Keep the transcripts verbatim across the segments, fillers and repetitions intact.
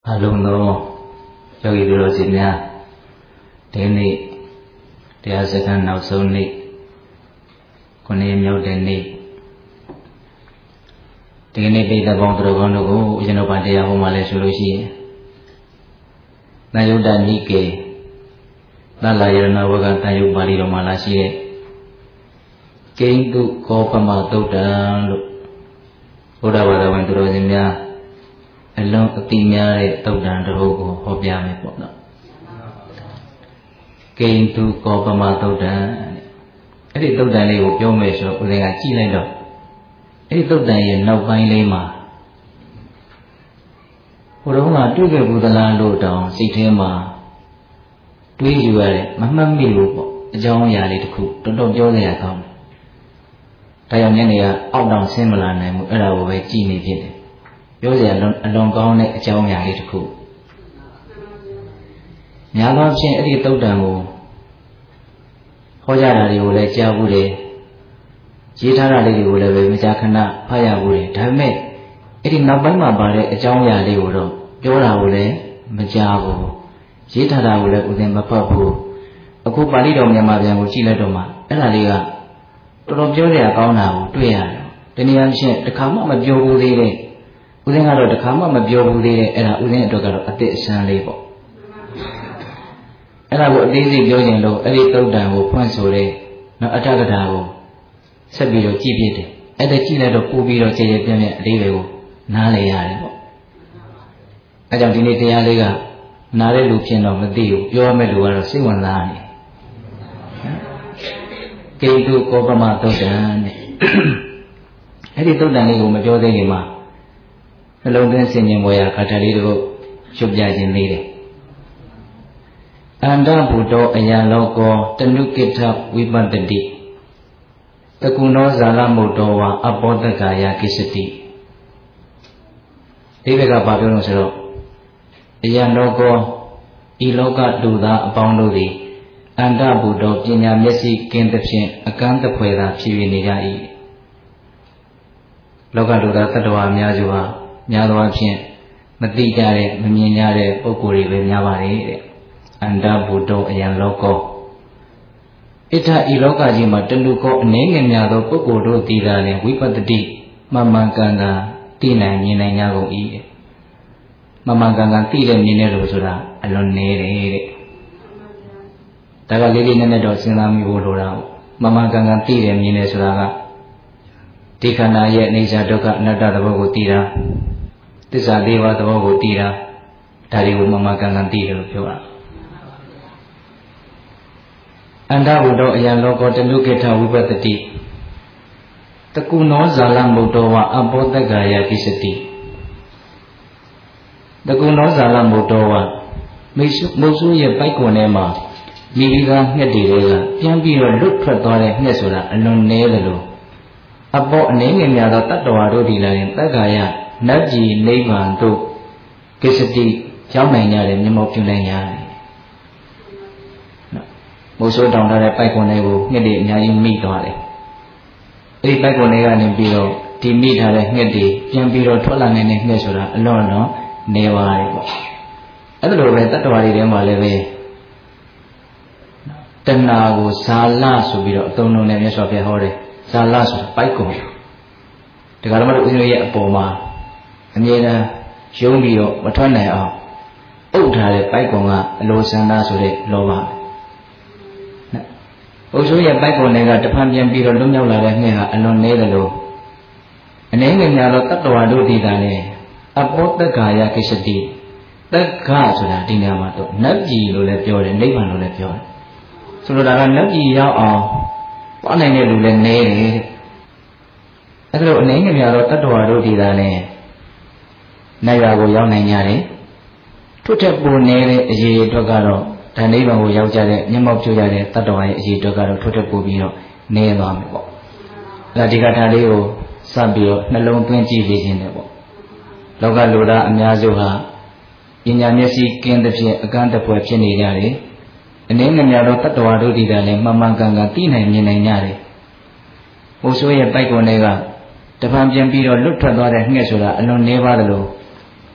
Alung no yogi duro sinya deni dia sekan nausu ni kuni nyau deni deni beda bang terus kono ujung apa dia aku malah solusi nayu dan nike nalayar nawakan tayu bali do malah sih keing tu kau pematu dan udah pada wan terus sinya along ketimnya le tau dan terus kau biar pun keing tu kau pematu dan ini tau dan le kau mesra udah ngaji le do ini tau dan ye nau pain le mah orang mah tu ke budalan lo dong si tema tu juga le mamam milu po jauh ya le tu tonton jauh le ya kau Tayang ni ya, orang sen melanai mu, ada apa cini je. Biasa long long kau ni jauh yang itu. Nyala sen ini tahu dah mu. Hoja dari boleh jauh boleh, cita dari boleh macam kena payah boleh. Tapi ini nampak mah boleh jauh yang itu orang. Jauh boleh menjauh, cita dari boleh boleh berpapu. Aku balik dong yang macam aku cila dong mah. Ada dia. Tolong jauh dia kau nak tu ya. Jadi yang sih dekamah macam jauh dia. Udah ngaruh dekamah macam jauh dia. Era udah itu kalau atik sana lepo. Era buat diri jauh yang lo. Era tahu dah bu puan sore. Nak ada kata bu. Sebiro cipi deh. Ada cina do kubi do ciri punya dia bu. Nale ya lepo. Macam ini dia lega. Nale lupian do mesti. Jauh melu ada siwan lah ni. Keing tu kau pernah tahu dan, hari tahu dan ni aku macam ni mah, kalau dengan senyum saya kata dia tu subjah jenis ni. Anda budak ayah loko tentu kita wiban tadi. Tekuno zalam budak wa apa tegaya kiseti. Dia berkata apa pun sebab ayah loko iloka duda apa pun di. Anda budak punya mesti kentepsi akan terpera ciwi nijai. Lokal duda terdua miajuwa, miajuwa punya mesti jare, menyinjare pukuli bernyawari. Anda budak yang loko. Ita iloka jima tentu ko nengen miado pukulu tidak le wipatdi mamangkanga tina nyina nyago i. Mamangkanga tidak nyina lo sudah alon nere. Daga lili nene do sinami bolo rao. Mama gangan tire mine suraga. Tikana ye nisa doka nada tabogo tira. Tisa dewa tabogo tira. Dari mama gangan tire pura. Anda budo yang loko tentu kita wibadati. Tekuno zalam budo wa abo tegaya kiseti. Tekuno zalam budo wa. Musuh ye baik konema. Miga ngeti lega, yang biar lut pertoleh ngesula alun nelalu. Apa nengen ya tak tahu di lain tagaya naji leiman tu keseti jauh nanya le nyamuk nanya. Musuh dong dari pai kone bu ngeti nyai mi tu ale. Ini pai kone kan yang biro di mi dari ngeti yang biro tholang nene ngesula alun no newa le. Ada loh tak tahu di dia malah le. Tenaga salah subiro tunu nene sopia hore salah sub baik kau. Dekat mana tu ini apa mah? Ini na siung biro macam mana ah? Udah le baik kau ngah lo sana suri lo mah. Usul ya baik kau nega depan yang biro lu nyau lagi ngah alon nega lo. Ini ngah lo tak tahu adu di dalam. Apa tegaya kiseti? Tegak sudah di nama tu. Nabi lo le pior, neba lo le pior. Saudara Nabi ya Allah, apa ni dulu ni? Kalau ni ni biar kita doa doa di dalam. Naya go yang nanya ni, tu cak pun ni je doa kalau, dan ni baru yang jadi, ni mau cuci jadi, kita doa je doa kalau tu cak pun biar ni doa ni. Lagi kata dia, sabio, nalung tuan cici sini bo. Loga loda amnya zuha, ini amnya si kende pi, akan terpuat pi ni jadi. Ini ngenyaro tak doa doa di dalam, mama gangga tina ini nyari. Musuh yang baik kau nega, depan jam biru lut doa dah ngesula, alun neva dulu.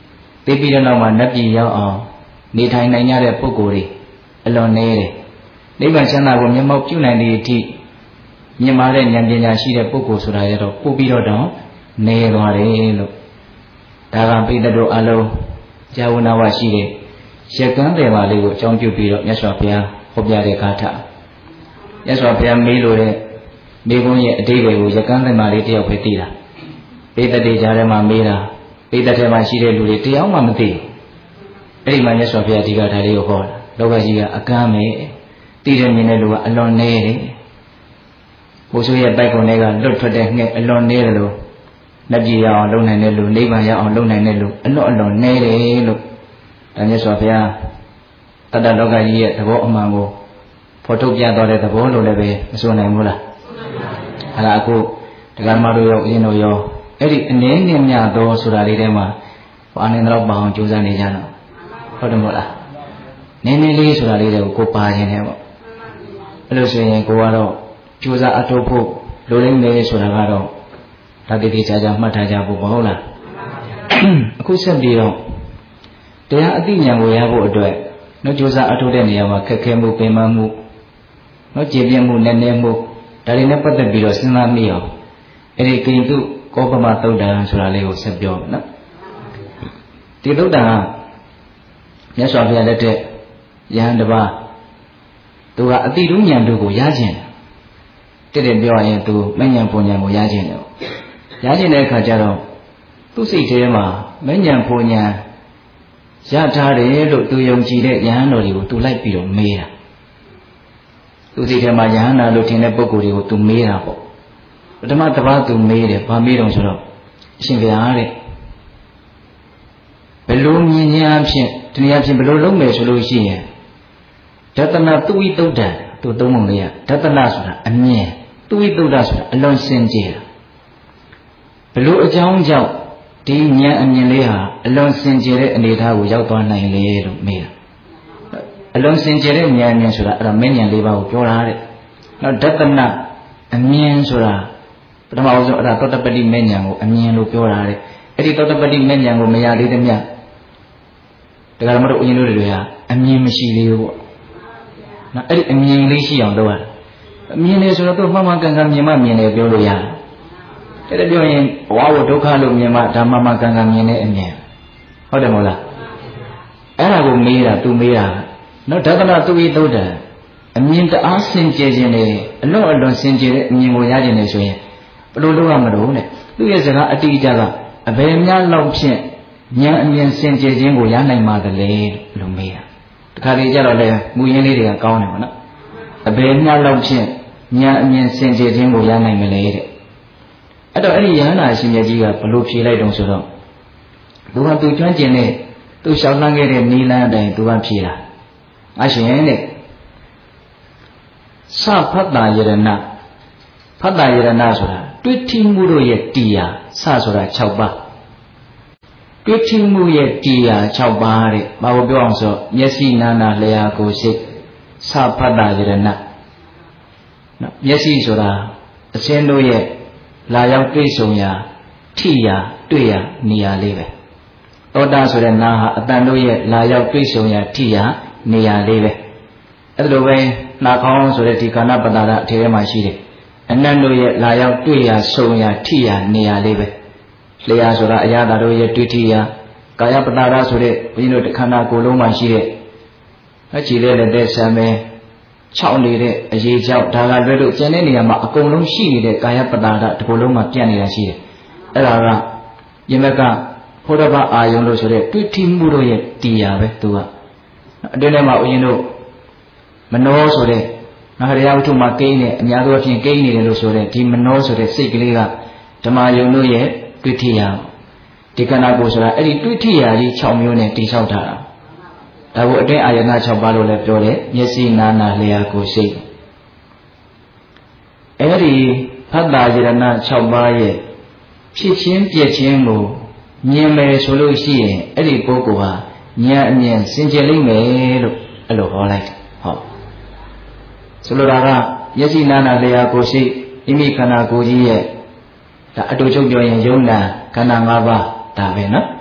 သိပြီးတဲ့နောက်မှာနတ်ပြည်ရောက်အောင်နေထိုင်နိုင်ကြတဲ့ပုဂ္ဂိုလ်တွေအလွန်နည်းတယ်နိဗ္ဗာန်ချမ်းသာကိုမျက်မှောက်ပြုနိုင်တဲ့အထိမြင်မာတဲ့ဉာဏ်ပညာရှိတဲ့ပုဂ္ဂိုလ်ဆိုတာရတော့ပို့ပြီးတော့တော့နည်းသွားတယ်လို့ဒါကပိဋကတို့အလုံးကြာဝနာဝရှိတဲ့ရက်ကန်းတယ်ပါလေးကိုအကြောင်းပြုပြီးတော့မြတ်စွာဘုရားဟောပြတဲ့ဂါထာမြတ်စွာဘုရားမေးလို့တဲ့မိဘရဲ့အတိတ်တွေကိုရက်ကန်းတယ်ပါလေးတယောက်ပဲသိတာပိဋကတေကြားထဲမှာမေးတာပိဋကထဲမှာရှိတဲ့လူတွေတယောက်မှမသိဘူးအဲ့ဒီမှာမြတ်စွာဘုရားဒီဂါထာလေးကိုဟောတာလောကကြီးကအကမ်းမဲ့သိတဲ့မြင်တဲ့လူကအလွန်နည်းတယ်ဘုဆိုးရဲ့တိုက်ကုန်တွေကလွတ်ထွက်တဲ့ငှက်အလွန်နည်းတယ်လို့လက်ပြေရအောင်လုပ်နိုင်တဲ့လူနိဗ္ဗာန်ရအောင်လုပ်နိုင်တဲ့လူအလွန်အလွန်နည်းတယ်လို့ဒါမြတ်စွာဘုရားတတ္တလောကကြီးရဲ့သဘောအမှန်ကိုဖော်ထုတ်ပြသွားတဲ့သဘောလို့လည်းပဲမဆိုနိုင်ဘူးလားအဲ့ဒါအခုတရားမတို့ရောအရင်တို့ရောအဲ့ဒီအနေနဲ့မြတ်တော်ဆိုတာလေးထဲမှာဘာနေတော့ပအောင်ကြိုးစားနေကြတော့ဟုတ်တယ်မို့လားနည်းနည်းလေးဆိုတာလေးတွေကိုကိုပါရင်လည်းပေါ့အဲ့လိုဆိုရင်ကိုကတော့ကြိုးစားအထောက်ဖို့လိုလိမ့်မယ်ဆိုတာကတော့ဒါတိတိကျကျမှတ်ထားကြဖို့မဟုတ်လားအခုဆက်ပြီးတော့တရားအသိဉာဏ်ကိုရဖို့အတွက်နော်ကြိုးစားအထောက်တဲ့နေရာမှာခက်ခဲမှုပင်ပန်းမှုနော်ကြည်ပြင်းမှုနည်းနည်းမှုဒါတွေနဲ့ပတ်သက်ပြီးတော့စဉ်းစားမိအောင်အဲ့ဒီကိဉ္တုကောပမသုတ်တံဆိုတာလေးကိုဆက်ပြောနော်ဒီသုတ်တံကမြတ်စွာဘုရားလက်ထက်ယဟန်တစ်ပါးသူကအတိတုဉာဏ်တို့ကိုရခြင်းတဲ့တဲ့ပြောရင်သူမဉဏ်ပုံဉဏ်ကိုရခြင်းတယ်ရခြင်းတဲ့အခါကျတော့သူ့စိတ်ထဲမှာမဉဏ်ပုံဉဏ်ရထားတယ်လို့သူယုံကြည်တဲ့ယဟန်တော်တွေကိုသူလိုက်ပြီးတော့မေးတာသူစိတ်ထဲမှာယဟန်နာလို့ထင်တဲ့ပုဂ္ဂိုလ်တွေကိုသူမေးတာပေါ့ပထမတစ်ပါးသူမေးတယ်ဘာမေးတော့ဆိုတော့အရှင်ဘုရားတဲ့ဘယ်လိုမြင်ညာဖြင့်ဒီနေရာဖြင့်ဘယ်လိုလုပ်မယ်ဆိုလို့ရှိရင်ဒသနာသူဝိတုဒ္ဒံသူသုံးပုံလေးကဒသနာဆိုတာအမြင်သူဝိတုဒ္ဒဆိုတာအလွန်စင်ကြယ်ဘယ်လိုအကြောင်းကြောင့်ဒီဉာဏ်အမြင်လေးဟာအလွန်စင်ကြယ်တဲ့အနေအထားကိုရောက်သွားနိုင်လေလို့မေးတာအလွန်စင်ကြယ်တဲ့ဉာဏ်အမြင်ဆိုတာအဲ့ဒါမဉဏ်လေးပါးကိုပြောတာတဲ့နောက်ဒသနာအမြင်ဆိုတာပထမဆုံးအဲ့ဒါသောတပတ္တိမဉဏ်ကိုအမြင်လို့ပြောတာတဲ့အဲ့ဒီသောတပတ္တိမဉဏ်ကိုမရသေးသမျှတရားမတို့အရင်တို့တွေကအမြင်မရှိသေးဘူးပေါ့နော်အဲ့ဒီအမြင်လေးရှိအောင်လုပ်ရတယ်အမြင်လေးဆိုတော့သူမှန်မှန်ကန်ကန်မြင်မှမြင်တယ်ပြောလို့ရတယ်တဲ့ပြောရင်ဘဝကိုဒုက္ခလို့မြင်မှဒါမှမှန်ကန်ကန်မြင်တဲ့အမြင်ဟုတ်တယ်မဟုတ်လားအဲ့ဒါကိုမေးတာသူမေးတာနော်ဒသနာသူဝိသုဒ္ဓံအမြင်တအားစင်ကြယ်ခြင်းနဲ့အလွန်အလွန်စင်ကြယ်တဲ့အမြင်ကိုရခြင်းနဲ့ဆိုရင်ဘယ်လိုလုပ်ရမလို့နဲ့သူ့ရဲ့စကားအတိအကျကအဘယ်များလောက်ဖြင့်ဉာဏ်အမြင်စင်ကြယ်ခြင်းကိုရနိုင်ပါသလဲလို့မေးတာတခါလေကြတော့လေမူရင်းလေးတွေကကောင်းတယ်ပေါ့နော်အဘယ်များလောက်ဖြင့်ဉာဏ်အမြင်စင်ကြယ်ခြင်းကိုရနိုင်မလဲတဲ့အဲ့တော့အဲ့ဒီယဟန္တာရှင်မြတ်ကြီးကဘလို့ဖြေလိုက်တုံးဆိုတော့သူကသူကျွမ်းကျင်တဲ့သူရှောင်လန်းခဲ့တဲ့နီလန်းအတိုင်းသူကဖြေတာအရှင်တဲ့စဖတ်တာယရဏဖတ်တာယရဏဆိုတာတွေ့ထိမှုတို့ရဲ့တရားစဆိုတာ၆ပါးတွေ့ထိမှုရဲ့တရား၆ပါးတဲ့ဘာကိုပြောအောင်ဆိုမျက်စိနာနာလျှာကိုယ်စိတ်စဖတ်တာယရဏနော်မျက်စိဆိုတာအစင်းတို့ရဲ့လာရောက်တွေ့ဆုံရာထိရာတွေ့ရာနေရာလေးပဲသောတာဆိုတဲ့နာဟာအတန်တို့ရဲ့လာရောက်တွေ့ဆုံရာထိရာနေရာလေးပဲအဲ့လိုပဲနှာခေါင်းဆိုတဲ့ဒီကာဏပတာရအထဲထဲမှာရှိတယ်အနတ်တို့ရဲ့လာရောက်တွေ့ရာဆုံရာထိရာနေရာလေးပဲလျှာဆိုတာအရာသာတို့ရဲ့တွေ့ထိရာကာယပတာရဆိုတဲ့ဘုန်းကြီးတို့ခန္ဓာကိုယ်လုံးမှာရှိတဲ့အကြည်လေးလက်တဲ့ဆံမဲခြောက်နေတဲ့အရေးကြောင့်ဒါကလွဲလို့ကျန်တဲ့နေရာမှာအကုန်လုံးရှိနေတဲ့ကာယပတာရတစ်ခုလုံးမှာပြန့်နေတာရှိတယ်အဲ့ဒါကယမကဖောဓဘအာယုံလို့ဆိုတဲ့တွေ့ထိမှုတို့ရဲ့တရားပဲသူကအတွင်းထဲမှာဦးရင်တို့မနောဆိုတဲ့ငါတရားဝတ္ထုမှာကိန်းနေအများသောအဖြစ်ကိန်းနေတယ်လို့ဆိုတဲ့ဒီမနောဆိုတဲ့စိတ်ကလေးကဓမ္မယုံတို့ရဲ့တွေ့ထိရာဒီကဏ္ဍကိုဆိုတာအဲ့ဒီတွေ့ထိရာကြီး၆မျိုးနဲ့တိဆောက်ထားတာဒါကိုအတွင်းအာယနာ၆ပါးလို့လည်းပြောတယ်မျက်စိနာနာလျှာကိုယ်စိတ်အဲ့ဒီဖတ်တာယရဏ၆ပါးရဲ့ဖြစ်ချင်းပြည့်ချင်းကိုမြင်မယ်ဆိုလို့ရှိရင်အဲ့ဒီပုဂ္ဂိုလ်ဟာဉာဏ်အမြင်စင်ကြယ်လိမ့်မယ်လို့အဲ့လိုဟောလိုက်ဟုတ်ဆိုလိုတာကမျက်စိနာနာလျှာကိုယ်စိတ်မိမိခန္ဓာကိုယ်ကြီးရဲ့ဒါအတူချုပ်ပြောရင်ယုံနာခန္ဓာ၅ပါးဒါပဲနော်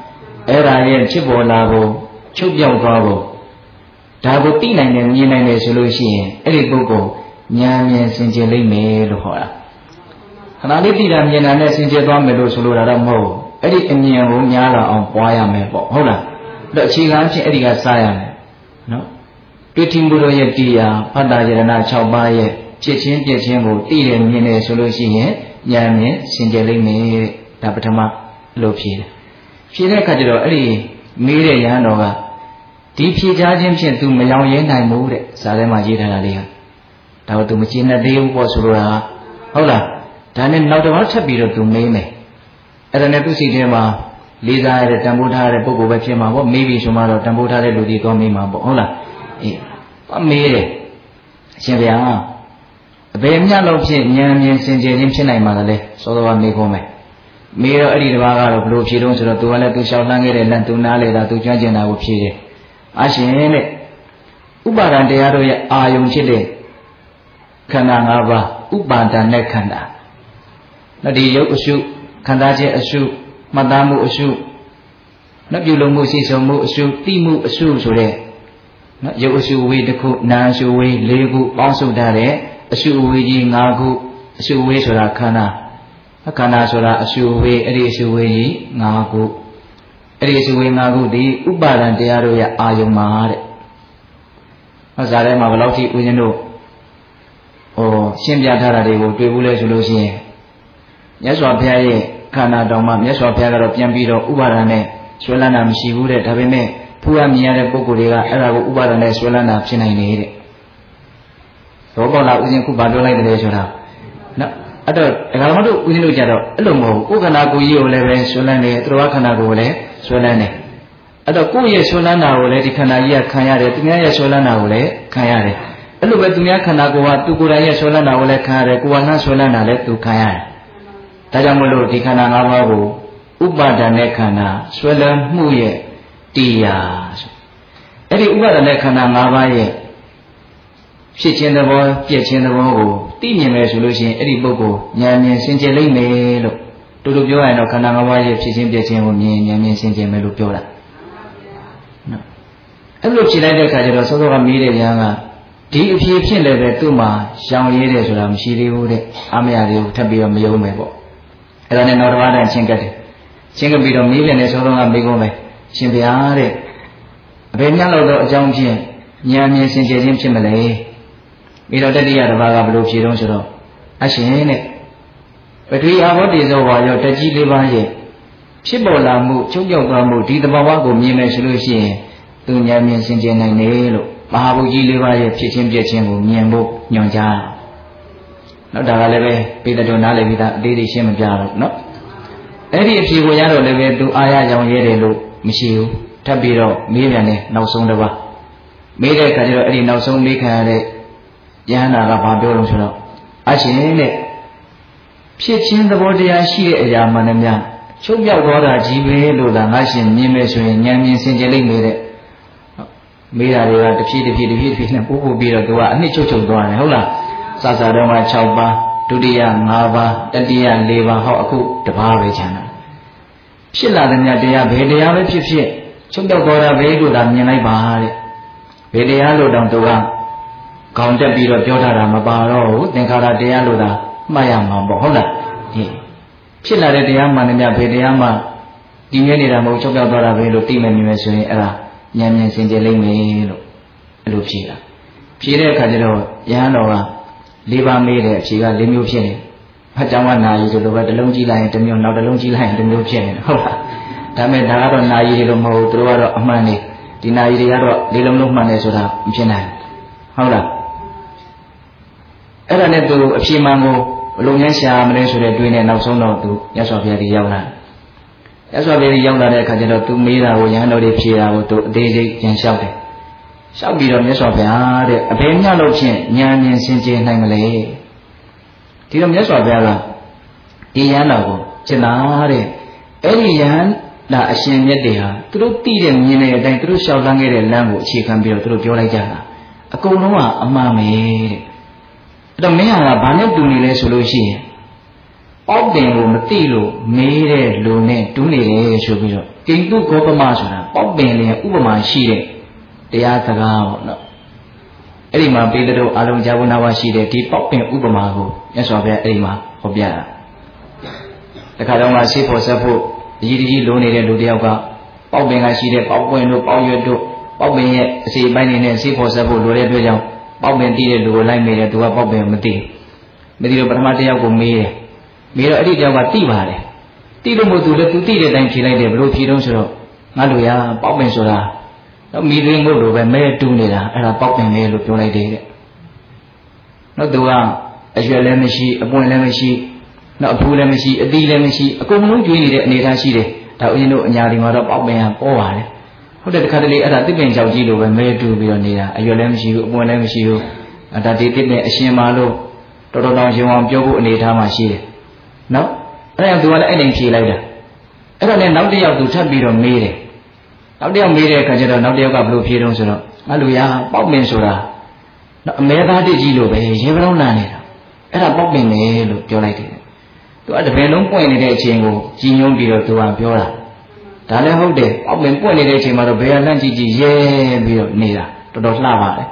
အဲ့ဒါရဲ့ဖြစ်ပေါ်လာဖို့ချုပ်ပြောက်သွားဖို့ဒါကိုသိနိုင်တယ်မြင်နိုင်တယ်ဆိုလို့ရှိရင်အဲ့ဒီပုဂ္ဂိုလ်ဉာဏ်မြင်စင်ကြယ်လိမ့်မယ်လို့ဟောတာခဏလေးသိတာမြင်တာနဲ့စင်ကြယ်သွားမယ်လို့ဆိုလိုတာတော့မဟုတ်ဘူးအဲ့ဒီအမြင်ကိုညားလာအောင်ပွားရမယ်ပေါ့ဟုတ်လားအဲ့တော့အခြေခံအဖြစ်အဲ့ဒီကစားရမယ်နော်တွေ့ထင်မှုတို့ရဲ့တရားဖတ်တာယရဏ၆ပါးရဲ့ဖြစ်ချင်းပြည့်ချင်းကိုသိတယ်မြင်တယ်ဆိုလို့ရှိရင်ဉာဏ်မြင်စင်ကြယ်လိမ့်မယ်ဒါပထမလို့ဖြေတယ်ဖြေတဲ့အခါကျတော့အဲ့ဒီမေးတဲ့ယဟန်တော်ကဒီဖြေချခြင်းဖြင့် तू မရောင်ရဲနိုင်ဘူးတဲ့ဇာထဲမှာရေးထားတာလေးဟာဒါကို तू မကျင်တဲ့သေးဘူးပေါ့ဆိုလိုတာဟုတ်လားဒါနဲ့နောက်တစ်ခါထပ်ပြီးတော့ तू မေးမယ်အဲ့ဒါနဲ့သူ့စိတ်ထဲမှာလေးစားရတဲ့တန်ဖိုးထားရတဲ့ပုဂ္ဂိုလ်ပဲဖြစ်မှာပေါ့မေးပြီးဆိုမှတော့တန်ဖိုးထားတဲ့လူတွေတော့မေးမှာပေါ့ဟုတ်လားအေးအမေးတယ်အရှင်ဗျာအဘယ်မြတ်လို့ဖြစ်ဉာဏ်မြင်စင်ကြယ်ခြင်းဖြစ်နိုင်မှာလဲစောစောကမေးခွန်းမယ်မေးတော့အဲ့ဒီတစ်ပါးကတော့ဘလို့ဖြေတော့ဆိုတော့ तू ကလည်း तू ရှောက်လှမ်းခဲ့တဲ့လက် तू နားလေတာ तू ကြွကျင်တာကိုဖြေတယ်အရှင်တဲ့ဥပါဒံတရားတို့ရဲ့အာယုံဖြစ်တဲ့ခန္ဓာ၅ပါးဥပါဒံနဲ့ခန္ဓာနော်ဒီရုပ်အရှုခန္ဓာချင်းအရှုမှတ်သားမှုအရှုနော်ပြုလုပ်မှုရှိဆုံးမှုအရှုတိမှုအရှုဆိုတဲ့နော်ရုပ်အရှုဝေးတစ်ခုနာအရှုဝေး၄ခုပေါင်းစုထားတဲ့အရှုဝေးကြီး၅ခုအရှုဝေးဆိုတာခန္ဓာခန္ဓာဆိုတာအရှုဝေးအဲ့ဒီအရှုဝေးကြီး၅ခုအဲ့ဒီအရှုဝေး၅ခုဒီဥပါဒံတရားတို့ရဲ့အာယုံမှာတဲ့ဟောဇာထဲမှာဘယ်လောက်ထိဦးဇင်းတို့ဟိုရှင်းပြထားတာတွေကိုတွေ့ဘူးလဲဆိုလို့ရှိရင်မြတ်စွာဘုရားရဲ့ခန္ဓာတော်မှာမြတ်စွာဘုရားကတော့ပြန်ပြီးတော့ဥပါဒံနဲ့ဆွဲလန်းတာမရှိဘူးတဲ့ဒါပေမဲ့ဖူးရမြင်ရတဲ့ပုဂ္ဂိုလ်တွေကအဲ့ဒါကိုဥပါဒံနဲ့ဆွဲလန်းတာဖြစ်နိုင်နေတဲ့ဘောပေါလားဦးဇင်းခုဘာပြောလိုက်တယ်ဆိုတာနော်အဲ့တော့ဒကာမတို့ဦးဇင်းတို့ကြတော့အဲ့လိုမဟုတ်ဘူးကိုယ်ခန္ဓာကိုယ်ကြီးကိုလည်းပဲဆွဲလန်းတယ်သူတော်ခန္ဓာကိုယ်ကိုလည်းဆွဲလန်းတယ်အဲ့တော့ကိုယ့်ရဲ့ဆွဲလန်းတာကိုလည်းဒီခန္ဓာကြီးကခံရတယ်သူများရဲ့ဆွဲလန်းတာကိုလည်းခံရတယ်အဲ့လိုပဲသူများခန္ဓာကိုယ်ကသူကိုယ်တိုင်ရဲ့ဆွဲလန်းတာကိုလည်းခံရတယ်ကိုယ်ကနှဆွဲလန်းတာလည်းသူခံရတယ်ဒါကြောင့်မလို့ဒီခန္ဓာ၅ပါးကိုဥပါဒဏ်နဲ့ခန္ဓာဆွဲလန်းမှုရဲ့တရားဆိုအဲ့ဒီဥပါဒဏ်နဲ့ခန္ဓာ၅ပါးရဲ့ဖြစ်ခြင်းသဘောပြည့်ခြင်းသဘောကိုသိမြင်မယ်ဆိုလို့ရှိရင်အဲ့ဒီပုဂ္ဂိုလ်ဉာဏ်မြင်စင်ကြယ်လိမ့်မယ်လို့တူတူပြောရရင်တော့ခန္ဓာ၅ပါးရဲ့ဖြစ်ခြင်းပြည့်ခြင်းကိုမြင်ဉာဏ်မြင်စင်ကြယ်မယ်လို့ပြောတာနော်အဲ့လိုဖြေလိုက်တဲ့အခါကျတော့စောစောကမေးတဲ့ဉာဏ်ကဒီအဖြေဖြစ်လည်းပဲသူ့မှာရှောင်ရဲတယ်ဆိုတာမရှိသေးဘူးတဲ့အမရသေးဘူးထပ်ပြီးတော့မယုံမယ်ပေါ့အဲ့ဒါနဲ့နောက်တစ်ပါးတန်းချင်းကတ်တယ်ချင်းကပ်ပြီးတော့မေးပြန်တဲ့စောစောကမေးကုန်ပဲရှင်ဗျာတဲ့အဘယ်မြတ်လို့တော့အကြောင်းဖြင့်ဉာဏ်မြင်စင်ကြယ်ခြင်းဖြစ်မလဲပြီးတော့တတိယတစ်ပါးကဘယ်လိုဖြေတော့ဆိုတော့အရှင်တဲ့ပထဝီအာဘောတေဇောဝါရောတကြီးလေးပါးရဲ့ဖြစ်ပေါ်လာမှုချုပ်ပြောက်သွားမှုဒီသဘာဝကိုမြင်မယ်ဆိုလို့ရှိရင်သူဉာဏ်မြင်စင်ကြယ်နိုင်တယ်လို့မဟာဘုကြီးလေးပါးရဲ့ဖြစ်ချင်းပြည့်ချင်းကိုမြင်ဖို့ညွှန်ကြားနော်ဒါကလည်းပဲပေတတော်နားလည်ပြီးသားအသေးသေးရှင်းမပြတော့နော်အဲ့ဒီအဖြေကိုရတော့လည်းပဲသူအာရရောင်ရဲတယ်လို့မရှိဘူးထပ်ပြီးတော့မေးပြန်တယ်နောက်ဆုံးတစ်ပါးမေးတဲ့အခါကျတော့အဲ့ဒီနောက်ဆုံးမေးခံရတဲ့ယဟန္တာကဘာပြောလို့ဆိုတော့အရှင်တဲ့ဖြစ်ချင်းသဘောတရားရှိတဲ့အရာမှန်တယ်များချုပ်ပြောက်သွားတာကြီးပဲလို့သာငါရှင်မြင်မယ်ဆိုရင်ဉာဏ်မြင်စင်ကြယ်လိမ့်မယ်တဲ့မေးတာတွေကတဖြည်းတဖြည်းတဖြည်းတဖြည်းနဲ့ပို့ပို့ပြီးတော့သူကအနှစ်ချုပ်ချုပ်သွားတယ်ဟုတ်လားစစတော့မှ၆ပါးဒုတိယ၅ပါးတတိယ၄ပါးဟောအခုတစ်ပါးပဲခြံတာဖြစ်လာတဲ့မြတ်တရားဘယ်တရားပဲဖြစ်ဖြစ်ချုပ်ပြောက်သွားတာပဲလို့သာမြင်လိုက်ပါတဲ့ဘယ်တရားလို့တောင်သူကခေါင်းတက်ပြီးတော့ပြောထားတာမပါတော့ဘူးသင်္ခါရတရားလို့သာမှတ်ရမှာပေါ့ဟုတ်လားဒီဖြစ်လာတဲ့တရားမှန်တယ်မြတ်ဘယ်တရားမှဒီမြဲနေတာမဟုတ်ချုပ်ပြောက်သွားတာပဲလို့သိမယ်မြင်မယ်ဆိုရင်အဲ့ဒါဉာဏ်မြင်စင်ကြယ်လိမ့်မယ်လို့အဲ့လိုဖြေတာဖြေတဲ့အခါကျတော့ယဟန်တော်က၄ပါးမေးတဲ့အဖြေက၄မျိုးဖြစ်နေ။အကြောင်းကနာယီဆိုလိုပဲတစ်လုံးကြည့်လိုက်ရင်တစ်မျိုးနောက်တစ်လုံးကြည့်လိုက်ရင်တစ်မျိုးဖြစ်နေတယ်ဟုတ်လား။ဒါပေမဲ့ဒါကတော့နာယီတွေလို့မဟုတ်ဘူးသူတို့ကတော့အမှန်နေဒီနာယီတွေကတော့လေးလုံးလုံးမှန်တယ်ဆိုတာမဖြစ်နိုင်ဘူးဟုတ်လား။အဲ့ဒါနဲ့သူအဖြေမှန်ကိုဘလို့များရှာမလဲဆိုတဲ့တွေးနဲ့နောက်ဆုံးတော့သူရသော်ဘုရားကြီးရောက်လာ။ရသော်ဘုရားကြီးရောက်လာတဲ့အခါကျတော့သူမေးတာကိုယဟန်တော်တွေဖြေတာကိုသူအသေးစိတ်ပြန်လျှောက်တယ်။လျှောက်ပြီးတော့မြတ်စွာဘုရားတဲ့အဘယ်မြတ်လို့ဖြင့်ဉာဏ်မြင်စင်ကြယ်နိုင်မလဲဒီတော့မြတ်စွာဘုရားကဒီယဟန်တော်ကိုကျင်လာတဲ့အဲ့ဒီယဟန်ဒါအရှင်မြတ်တွေဟာသူတို့သိတဲ့မြင်တဲ့အတိုင်းသူတို့လျှောက်လန်းခဲ့တဲ့လမ်းကိုအခြေခံပြီးတော့သူတို့ပြောလိုက်ကြတာအကုန်လုံးကအမှားပဲတဲ့အဲ့တော့မင်းဟာဘာနဲ့တူနေလဲဆိုလို့ရှိရင်ပေါက်ပင်ကိုမသိလို့မေးတဲ့လူနဲ့တူးနေတယ်ဆိုပြီးတော့ကိန္တုကောပမဆိုတာပေါက်ပင်လည်းဥပမာရှိတဲ့တရားစကားပေါ့နော်အဲ့ဒီမှာပေတတို့အလုံးကြားဖို့နာဝရှိတဲ့ဒီပေါက်ပင်ဥပမာကိုမြတ်စွာဘုရားအဲ့ဒီမှာဟောပြတာတခါတော့မှဆေးဖို့ဆက်ဖို့အကြီးကြီးလိုနေတဲ့လူတယောက်ကပေါက်ပင်ကရှိတဲ့ပေါက်ပွင့်တို့ပေါက်ရွက်တို့ပေါက်ပင်ရဲ့အစီပိုင်းနေနဲ့ဆေးဖို့ဆက်ဖို့လိုတဲ့အတွက်ကြောင့်ပေါက်ပင်တည်တဲ့လူကိုလိုက်မေးတယ်သူကပေါက်ပင်မသိမသိတော့ပထမတစ်ယောက်ကိုမေးတယ်မေးတော့အဲ့ဒီတယောက်ကသိပါတယ်သိလို့မို့သူလည်းသူသိတဲ့အတိုင်းဖြေလိုက်တယ်ဘလို့ဖြေတော့ဆိုတော့ငါတို့ရပေါက်ပင်ဆိုတာတော့မိသွင်းမို့လို့ပဲမဲတူးနေတာအဲ့ဒါပေါက်ပင်လေလို့ပြောလိုက်တယ်တဲ့နော်သူကအရွယ်လည်းမရှိအပွင့်လည်းမရှိနော်အဖူးလည်းမရှိအသီးလည်းမရှိအကုန်လုံးကျွေးနေတဲ့အနေအထားရှိတယ်ဒါဦးဇင်းတို့အညာဒီမှာတော့ပေါက်ပင်ကပေါ်ပါတယ်ဟုတ်တယ်တခါတလေအဲ့ဒါတစ်ပင်ကြောက်ကြီးလို့ပဲမဲတူးပြီးတော့နေတာအရွယ်လည်းမရှိဘူးအပွင့်လည်းမရှိဘူးဒါဒီတစ်ပင်အရှင်မာလို့တော်တော်တောင်ရှင်အောင်ပြောဖို့အနေအထားမှရှိတယ်နော်အဲ့ဒါသူကလည်းအဲ့တိုင်ဖြေလိုက်တာအဲ့တော့လည်းနောက်တစ်ယောက်သူထပ်ပြီးတော့မေးတယ်နောက်တစ်ယောက်မေးတဲ့အခါကျတော့နောက်တစ်ယောက်ကဘလို့ဖြေတော့ဆိုတော့ငါလူရပေါက်ပင်ဆိုတာနော်အမဲသားတစ်ကြီးလို့ပဲရေပလုံးနာနေတာအဲ့ဒါပေါက်ပင်လေလို့ပြောလိုက်တယ်သူကတပင်လုံးပွင့်နေတဲ့အချိန်ကိုကြီးညွှန်းပြီးတော့သူကပြောတာဒါလည်းဟုတ်တယ်ပေါက်ပင်ပွင့်နေတဲ့အချိန်မှာတော့ဘယ်ကလန့်ကြည့်ကြည့်ရဲပြီးတော့နေတာတော်တော်လှပါတယ်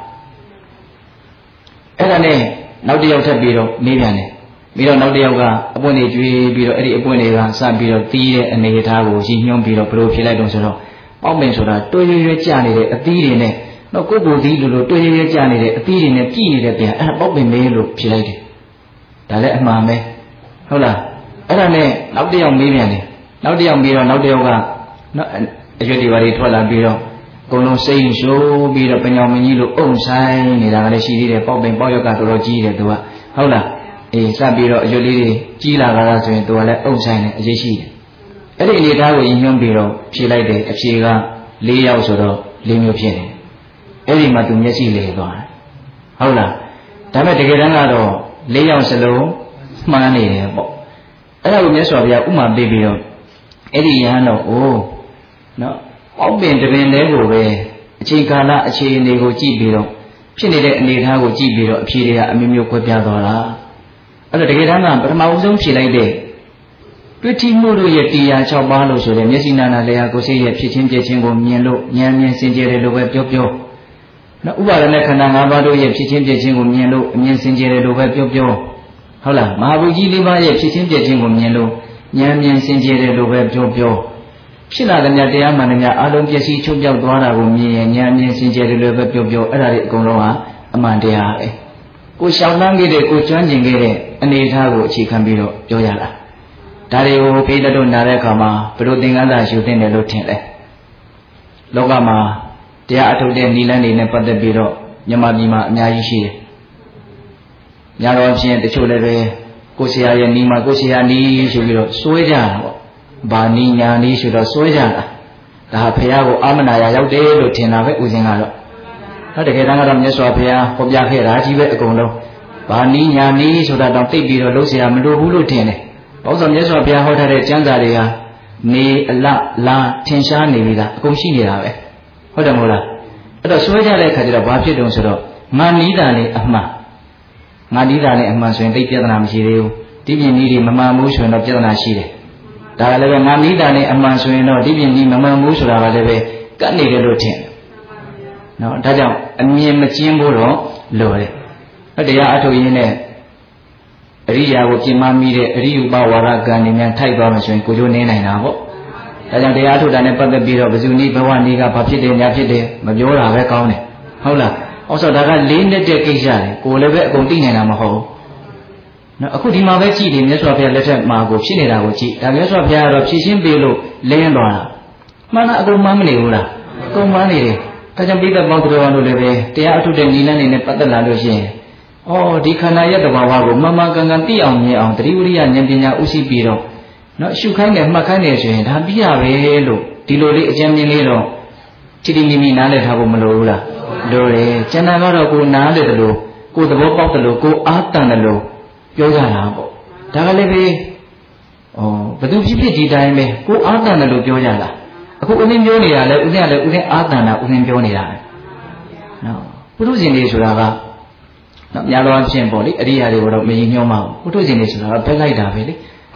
အဲ့ဒါနဲ့နောက်တစ်ယောက်ထပ်ပြီးတော့မေးပြန်တယ်ပြီးတော့နောက်တစ်ယောက်ကအပွင့်တွေကျွေးပြီးတော့အဲ့ဒီအပွင့်တွေကစပြီးတော့တီးတဲ့အနေအထားကိုကြီးညွှန်းပြီးတော့ဘယ်လိုဖြေလိုက်တော့ဆိုတော့ပေါက်ပင်ဆိုတာတွဲရွရွကြနေတဲ့အသီးတွေနဲ့တော့ကိုယ်ကိုယ်သီးလိုလိုတွဲရွရွကြနေတဲ့အသီးတွေနဲ့ပြည်နေတဲ့ပြန်အဲ့ဒါပေါက်ပင်လေးလို့ဖြေလိုက်တယ်ဒါလည်းအမှန်ပဲဟုတ်လားအဲ့ဒါနဲ့နောက်တစ်ယောက်မေးပြန်တယ်နောက်တစ်ယောက်မေးတော့နောက်တစ်ယောက်ကနော်အရွက်တွေပါတွေထွက်လာပြီးတော့အကုန်လုံးစိတ်ရှိုးပြီးတော့ပညာမကြီးလို့အုံဆိုင်နေတာကလည်းရှိသေးတယ်ပေါက်ပင်ပေါက်ရွက်ကတော်တော်ကြီးတယ်သူကဟုတ်လားအေးစပြီးတော့အရွက်လေးတွေကြီးလာတာဆိုရင်သူကလည်းအုံဆိုင်တယ်အရေးရှိတယ်အဲ့ဒီအနေအထားကိုရင်ညွှန်းပြီးတော့ဖြေလိုက်တယ်အဖြေက၄ယောက်ဆိုတော့၄မျိုးဖြစ်တယ်အဲ့ဒီမှာသူမျက်စိလဲသွားတယ်ဟုတ်လားဒါပေမဲ့တကယ်တမ်းကတော့၄ယောက်စလုံးမှားနေတယ်ပေါ့အဲ့ဒါကိုမြတ်စွာဘုရားဥမာပေးပြီးတော့အဲ့ဒီရဟန်းတော့အိုးနော်ပေါက်ပင်တပင်လေးကိုပဲအချိန်ကာလအခြေအနေကိုကြည့်ပြီးတော့ဖြစ်နေတဲ့အနေအထားကိုကြည့်ပြီးတော့အဖြေတွေကအမျိုးမျိုးခွဲပြားသွားတာအဲ့တော့တကယ်တမ်းကပထမဦးဆုံးဖြေလိုက်တဲ့တွေ့ထိမှုတို့ရဲ့တရား၆ပါးလို့ဆိုတဲ့မျက်စိနာနာလျာကိုယ်စိတ်ရဲ့ဖြစ်ချင်းပြည့်ချင်းကိုမြင်လို့ဉာဏ်မြင်စင်ကြယ်တယ်လို့ပဲပြောပြောနော်ဥပါဒณะခန္ဓာ၅ပါးတို့ရဲ့ဖြစ်ချင်းပြည့်ချင်းကိုမြင်လို့အမြင်စင်ကြယ်တယ်လို့ပဲပြောပြောဟုတ်လားမဟာဗုဒ္ဓကြီးလေးပါးရဲ့ဖြစ်ချင်းပြည့်ချင်းကိုမြင်လို့ဉာဏ်မြင်စင်ကြယ်တယ်လို့ပဲပြောပြောဖြစ်လာတဲ့တရားမှန်တဲ့အာလုံးပျက်စီးချုပ်ပြောက်သွားတာကိုမြင်ရင်ဉာဏ်မြင်စင်ကြယ်တယ်လို့ပဲပြောပြောအဲ့ဒါတွေအကုန်လုံးဟာအမှန်တရားပဲကိုရှောင်လန်းခဲ့တဲ့ကိုကျွမ်းကျင်ခဲ့တဲ့အနေအထားကိုအခြေခံပြီးတော့ပြောရတာဒါတွေကိုဖေးတတို့နားတဲ့အခါမှာဘယ်လိုသင်္ကန်းစာယူသင့်တယ်လို့ထင်လဲလောကမှာတရားအထုတ်တဲ့နိလန်းတွေနဲ့ပတ်သက်ပြီးတော့မြန်မာပြည်မှာအများကြီးရှိတယ်ညာတော်ဖြင့်တချို့လည်းပဲကိုဆရာရဲ့နီးမှာကိုဆရာနီးဆိုပြီးတော့စွဲကြတာပေါ့ဘာနီးညာနီးဆိုတော့စွဲကြတာဒါဖះကိုအာမနာရရောက်တယ်လို့ထင်တာပဲဥစဉ်ကတော့ဟုတ်တကယ်တမ်းကတော့မြတ်စွာဘုရားဟောပြခဲ့တာကြီးပဲအကုန်လုံးဘာနီးညာနီးဆိုတာတော့သိပြီးတော့လို့ဆရာမလိုဘူးလို့ထင်တယ်ဘာလို့ဆိုမြတ်စွာဘုရားဟောထားတဲ့ကျမ်းစာတွေဟာနေအလလာထင်ရှားနေပြီလားအကုန်ရှိနေတာပဲဟုတ်တယ်မဟုတ်လားအဲ့တော့စွဲကြတဲ့အခါကျတော့ဘာဖြစ်တုံးဆိုတော့ငါနီးတာလေအမှန်ငါနီးတာလေအမှန်ဆိုရင်သိပြဿနာမရှိသေးဘူးဒီပြင်နီးတွေမမှန်ဘူးဆိုရင်တော့ပြဿနာရှိတယ်ဒါကလည်းပဲငါနီးတာလေအမှန်ဆိုရင်တော့ဒီပြင်နီးမမှန်ဘူးဆိုတာကလည်းပဲကတ်နေတယ်လို့ထင်တယ်နော်ဒါကြောင့်အမြင်မကျင်းဖို့တော့လိုတယ်အဲ့တရားအထုတ်ရင်းနဲ့အရိယာကိုပြင်မမိတဲ့အရိယုပဝါဒကံဉာဏ်ထိုက်သွားမှဆိုရင်ကိုကျိုးနေနိုင်တာပေါ့ဒါကြောင့်တရားထုတ်တာနဲ့ပတ်သက်ပြီးတော့ဘဇုနိဘဝနိကဘာဖြစ်တယ်ညာဖြစ်တယ်မပြောတာပဲကောင်းတယ်ဟုတ်လားအော်ဆိုဒါကလေးနဲ့တဲ့ကိစ္စလေကိုလည်းပဲအကုန်သိနိုင်တာမဟုတ်ဘူးနော်အခုဒီမှာပဲကြည့်တယ်မြတ်စွာဘုရားလက်ထက်မှာကိုဖြစ်နေတာကိုကြည့်ဒါမြတ်စွာဘုရားကတော့ဖြည့်ရှင်းပေးလို့လင်းသွားတာမှန်လားအကုန်မှန်းမနေဘူးလားအကုန်မှန်းနေတယ်ဒါကြောင့်ပိဋကပေါင်းတော်တို့လည်းပဲတရားအထုတ်တဲ့နိလန်းနေနဲ့ပတ်သက်လာလို့ရှိရင်အော်ဒီခန္ဓာရဲ့တဘာဝကိုမမှန်ကန်ကန်သိအောင်မြင်အောင်တတိဝရိယဉာဏ်ပညာဥသိပြီးတော့နော်ရှုခိုင်းတယ်မှတ်ခိုင်းတယ်ဆိုရင်ဒါပြရပဲလို့ဒီလိုလေးအကျဉ်းမြင်လေးတော့ချစ်တိမိမိနားလည်ထားဖို့မလိုဘူးလားလိုတယ်ကျန်တာကတော့ကိုနားလည်တယ်လို့ကိုသဘောပေါက်တယ်လို့ကိုအားတန်တယ်လို့ပြောကြတာပေါ့ဒါကလည်းပဲဩဘသူဖြစ်ဖြစ်ဒီတိုင်းပဲကိုအားတန်တယ်လို့ပြောကြတာအခုဦးင်းပြောနေတာလဲဦးင်းကလည်းဦးင်းအားတန်တာဦးင်းပြောနေတာပဲနော်ပုထုဇဉ်တွေဆိုတာကနော်များသောအားဖြင့်ပေါ့လေအရိယာတွေကိုတော့မရင်ညွှန်းပါဘူးပုထုဇဉ်တွေဆိုတာကဘက်လိုက်တာပဲလေ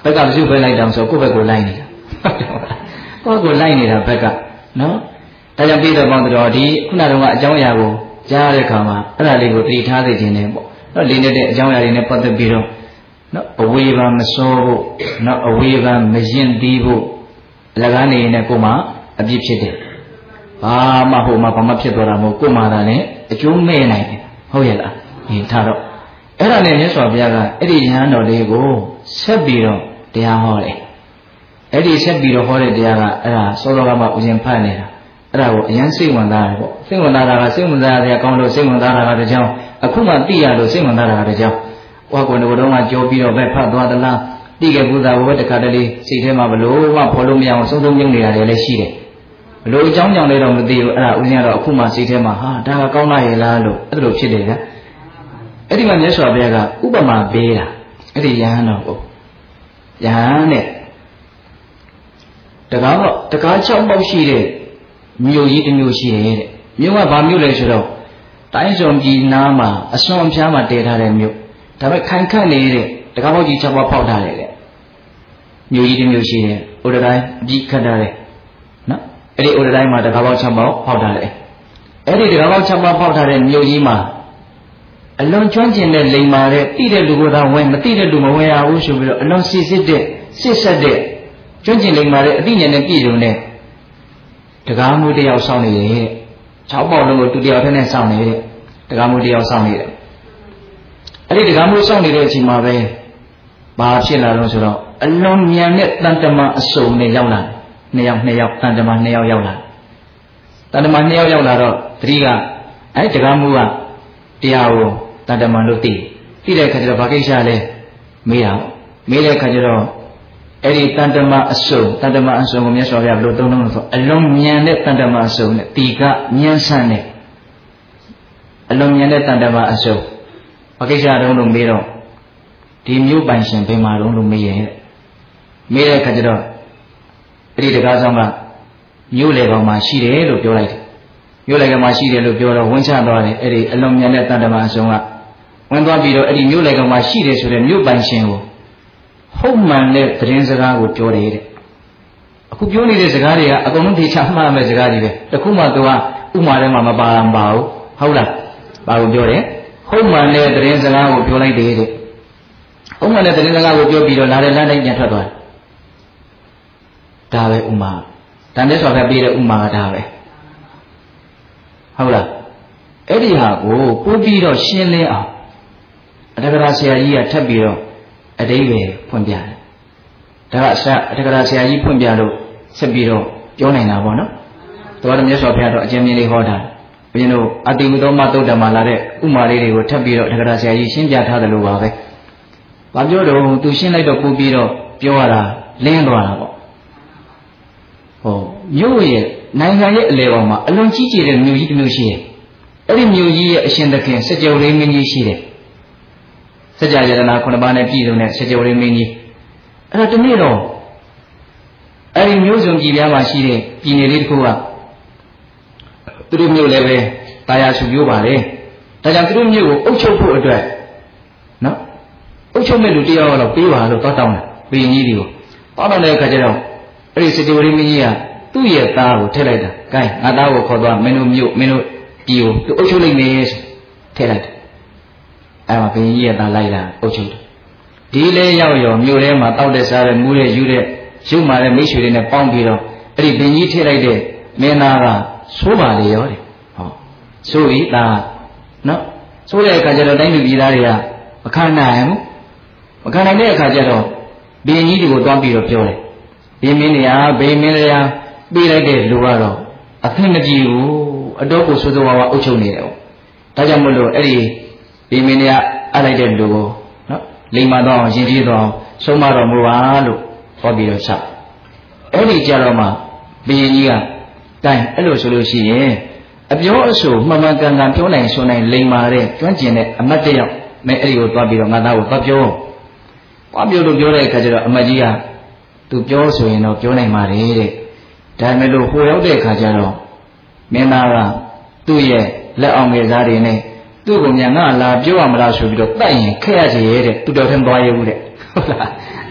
ဘက်ကစုပဲလိုက်တောင်ဆိုကိုယ့်ဘက်ကိုလိုက်နေတာကိုယ့်ကိုလိုက်နေတာဘက်ကနော်ဒါကြောင့်ပြီးတော့ပေါင်းတော်ဒီခုနကအကြောင်းအရာကိုကြားတဲ့အခါမှာအဲ့ဒါလေးကိုသိထားသိခြင်းနဲ့ပေါ့နော်လေးနေတဲ့အကြောင်းအရာတွေနဲ့ပတ်သက်ပြီးတော့နော်အဝေဘာမစောဖို့နော်အဝေဘာမရင်သီးဖို့အလကားနေနဲ့ကိုမှအပြစ်ဖြစ်တယ်ဘာမှဟိုမှာဘာမှဖြစ်သွားတာမဟုတ်ကိုမှသာနဲ့အကျိုးမဲ့နိုင်တယ်ဟုတ်ရဲ့လားဒီထားတော့အဲ့ဒါနဲ့မြတ်စွာဘုရားကအဲ့ဒီဉာဏ်တော်လေးကိုဆက်ပြီးတော့တရားဟောတယ်အဲ့ဒီဆက်ပြီးတော့ဟောတဲ့တရားကအဲ့ဒါစောစောကမှဥစဉ်ဖတ်နေတာအဲ့ဒါကိုအရင်စိတ်ဝင်စားတယ်ပေါ့စိတ်ဝင်စားတာကစိတ်ဝင်စားရကောင်းလို့စိတ်ဝင်စားတာကတကြောင်အခုမှသိရလို့စိတ်ဝင်စားတာကတကြောင်ဟောကိုယ်တော်ကကြောပြီးတော့ပဲဖတ်သွားသလားသိခဲ့ဘူးသားဘဝတခါတလေစိတ်ထဲမှာဘလို့မှဖော်လို့မရအောင်စုံစုံမြုံနေတာလည်းရှိတယ်ဘလို့အကြောင်းကြောင့်လည်းတော့မသိဘူးအဲ့ဒါဥစဉ်ကတော့အခုမှစိတ်ထဲမှာဟာဒါကကောင်းလာရဲ့လားလို့အဲ့လိုဖြစ်တယ်ကအဲ့ဒီမှာမြတ်စွာဘုရားကဥပမာပေးတာအဲ့ဒီယဟန်တော်ကိုယဟန်နဲ့တကားတော့တကား၆ပေါက်ရှိတဲ့မြို့ကြီးတစ်မြို့ရှိတယ်တဲ့မြို့ကဘာမြို့လဲဆိုတော့တိုင်းစုံပြည်နားမှာအစွန်အဖျားမှာတည်ထားတဲ့မြို့ဒါပေမဲ့ခိုင်ခန့်နေတဲ့တကားပေါက်ကြီး၆ပေါက်ဖောက်ထားတယ်တဲ့မြို့ကြီးတစ်မြို့ရှိတယ်ဥဒတိုင်းအပြီးခတ်ထားတယ်နော်အဲ့ဒီဥဒတိုင်းမှာတကားပေါက်၆ပေါက်ဖောက်ထားတယ်အဲ့ဒီတကားပေါက်၆ပေါက်ဖောက်ထားတဲ့မြို့ကြီးမှာအလွန်ကျွမ်းကျင်တဲ့လိမ္မာတဲ့တိတဲ့လူကသာဝင်မတိတဲ့လူမဝင်ရဘူးဆိုပြီးတော့အလွန်စစ်စစ်တဲ့စစ်ဆက်တဲ့ကျွမ်းကျင်လိမ္မာတဲ့အသိဉာဏ်နဲ့ပြည့်စုံတဲ့တကားမှုတယောက်ဆောင်နေတယ်တဲ့၆ပေါက်လုံးကိုသူတယောက်တည်းနဲ့ဆောင်နေတဲ့တကားမှုတယောက်ဆောင်နေတယ်အဲ့ဒီတကားမှုဆောင်နေတဲ့အချိန်မှာပဲဘာဖြစ်လာလို့ဆိုတော့အလွန်ဉာဏ်နဲ့တန်တမအစုံနဲ့ရောက်လာနှစ်ယောက်နှစ်ယောက်တန်တမနှစ်ယောက်ရောက်လာတန်တမနှစ်ယောက်ရောက်လာတော့တတိကအဲ့တကားမှုကတရားကိုတန်တမလို့သိသိတဲ့အခါကျတော့ဘာကိစ္စလဲမေးတာမေးတဲ့အခါကျတော့အဲ့ဒီတန်တမအစုံတန်တမအစုံကိုမြတ်စွာဘုရားဘယ်လိုသုံးလုံးလို့ဆိုအလုံးဉာဏ်နဲ့တန်တမအစုံနဲ့ဒီကဉာဏ်ဆန်းနဲ့အလုံးဉာဏ်နဲ့တန်တမအစုံဘာကိစ္စတုံးလို့မေးတော့ဒီမြို့ပိုင်ရှင်ဘယ်မှာတုံးလို့မေးရဲ့မေးတဲ့အခါကျတော့အဲ့ဒီတကားဆောင်ကမြို့လေကောင်မှာရှိတယ်လို့ပြောလိုက်တယ်မြို့လေကောင်မှာရှိတယ်လို့ပြောတော့ဝင်ချသွားတယ်အဲ့ဒီအလုံးဉာဏ်နဲ့တန်တမအစုံကဝင်သွားပြီးတော့အဲ့ဒီမြို့လေကောင်မှာရှိတယ်ဆိုတဲ့မြို့ပိုင်ရှင်ကိုဟုတ်မှန်တဲ့သတင်းစကားကိုပြောတယ်တဲ့အခုပြောနေတဲ့စကားတွေကအကုန်လုံးထေချမှားမဲ့စကားတွေပဲတခုမှသူကဥမာထဲမှာမပါမပါဘူးဟုတ်လားဘာကိုပြောတယ်ဟုတ်မှန်တဲ့သတင်းစကားကိုပြောလိုက်တယ်တဲ့ဟုတ်မှန်တဲ့သတင်းစကားကိုပြောပြီးတော့လာတဲ့လမ်းတိုင်းပြန်ထွက်သွားတယ်ဒါပဲဥမာတန်တဲ့ဆိုခဲ့ပြီးတဲ့ဥမာကဒါပဲဟုတ်လားအဲ့ဒီဟာကိုပို့ပြီးတော့ရှင်းလင်းအောင်အတက္ကရာဆရာကြီးကထပ်ပြီးတော့အတိဘယ်ဖွင့်ပြတယ်ဒါကအစအတက္ကရာဆရာကြီးဖွင့်ပြလို့ဆက်ပြီးတော့ပြောနိုင်တာပေါ့နော်တော်တော်မြတ်စွာဘုရားတော့အကျဉ်းမြင်လေးဟောတာဘုရင်တို့အတိဝိသောမသုတ်တံမှာလာတဲ့ဥမာလေးတွေကိုထပ်ပြီးတော့အတက္ကရာဆရာကြီးရှင်းပြထားတယ်လို့ပါပဲဘာပြောတော့သူရှင်းလိုက်တော့ပို့ပြီးတော့ပြောရတာလင်းသွားတာပေါ့ဟောမြို့ရဲ့နိုင်ငံရဲ့အလယ်ပေါ်မှာအလွန်ကြီးကျယ်တဲ့မြို့ကြီးတစ်မြို့ရှိတယ်အဲ့ဒီမြို့ကြီးရဲ့အရှင်သခင်စကြဝဠာမင်းကြီးရှိတယ်စကြယတနာခုနှစ်ပါးနဲ့ပြည့်စုံတဲ့စကြဝဠာမင်းကြီးအဲ့ဒါတနေ့တော့အဲ့ဒီမျိုးစုံပြည်ပြားမှာရှိတဲ့ပြည်နယ်လေးတစ်ခုကသူတို့မျိုးလည်းပဲတာယာစုပြိုးပါလေဒါကြောင့်သူတို့မျိုးကိုအုပ်ချုပ်ဖို့အတွက်နော်အုပ်ချုပ်မဲ့လူတယောက်တော့ပေးပါလို့တောင်းတောင်းတယ်ဘုရင်ကြီးတွေကိုတောင်းတောင်းတဲ့အခါကျတော့အဲ့ဒီစကြဝဠာမင်းကြီးကသူ့ရဲ့သားကိုထည့်လိုက်တာဂိုင်းငါသားကိုခေါ်သွားမင်းတို့မျိုးမင်းတို့ပြည်ကိုသူအုပ်ချုပ်လိုက်နေဆိုထည့်လိုက်တယ်အဲ့မှာဘုရင်ကြီးရဲ့သားလိုက်လာအုပ်ချုပ်တယ်ဒီလေရောက်ရောမြို့ထဲမှာတောက်တဲ့စားတဲ့မူးတဲ့ယူတဲ့ရုပ်မာတဲ့မိတ်ဆွေတွေနဲ့ပေါင်းပြီးတော့အဲ့ဒီဘုရင်ကြီးထည့်လိုက်တဲ့မင်းသားကဆိုးပါလေရောတဲ့ဟောဆိုးပြီသားနော်ဆိုးတဲ့အခါကျတော့တိုင်းလူပြည်သားတွေကမခံနိုင်ဘူးမခံနိုင်တဲ့အခါကျတော့ဘုရင်ကြီးတွေကိုတွန်းပြီးတော့ပြောတယ်ဘုရင်မင်းတွေကဘုရင်မင်းတွေကပေးလိုက်တဲ့လူကတော့အဖင်မကြည့်ဘူးအတော့ကိုဆိုးဆိုးဝါးဝါအုပ်ချုပ်နေတယ်ပေါ့ဒါကြောင့်မလို့အဲ့ဒီဒီမင်းတွေကအလိုက်တဲ့လူကိုနော်လိမ္မာတော့အောင်ရင်ကြီးတော့အောင်ဆုံးမတော်မူပါလို့ဟောပြီးတော့ဆက်အဲ့ဒီကြတော့မှဘုရင်ကြီးကတိုင်းအဲ့လိုဆိုလို့ရှိရင်အပြောအဆိုမှန်မှန်ကန်ကန်ပြောနိုင်ဆိုနိုင်လိမ္မာတဲ့ကျွမ်းကျင်တဲ့အမတ်တယောက်မဲအဲ့ဒီကိုသွားပြီးတော့ငါသားကိုသွားပြောသွားပြောလို့ပြောတဲ့အခါကျတော့အမတ်ကြီးကသူပြောဆိုရင်တော့ပြောနိုင်ပါတယ်တဲ့ဒါပေမဲ့လို့ဟိုရောက်တဲ့အခါကျတော့မင်းသားကသူ့ရဲ့လက်အောင်ငယ်စားတွေနဲ့သူ့ကိုမြန်ငါလာပြောရမလားဆိုပြီးတော့တိုက်ရင်ခက်ရစီရဲ့တဲ့သူတော်ထင်သွားရဘူးတဲ့ဟုတ်လားသူ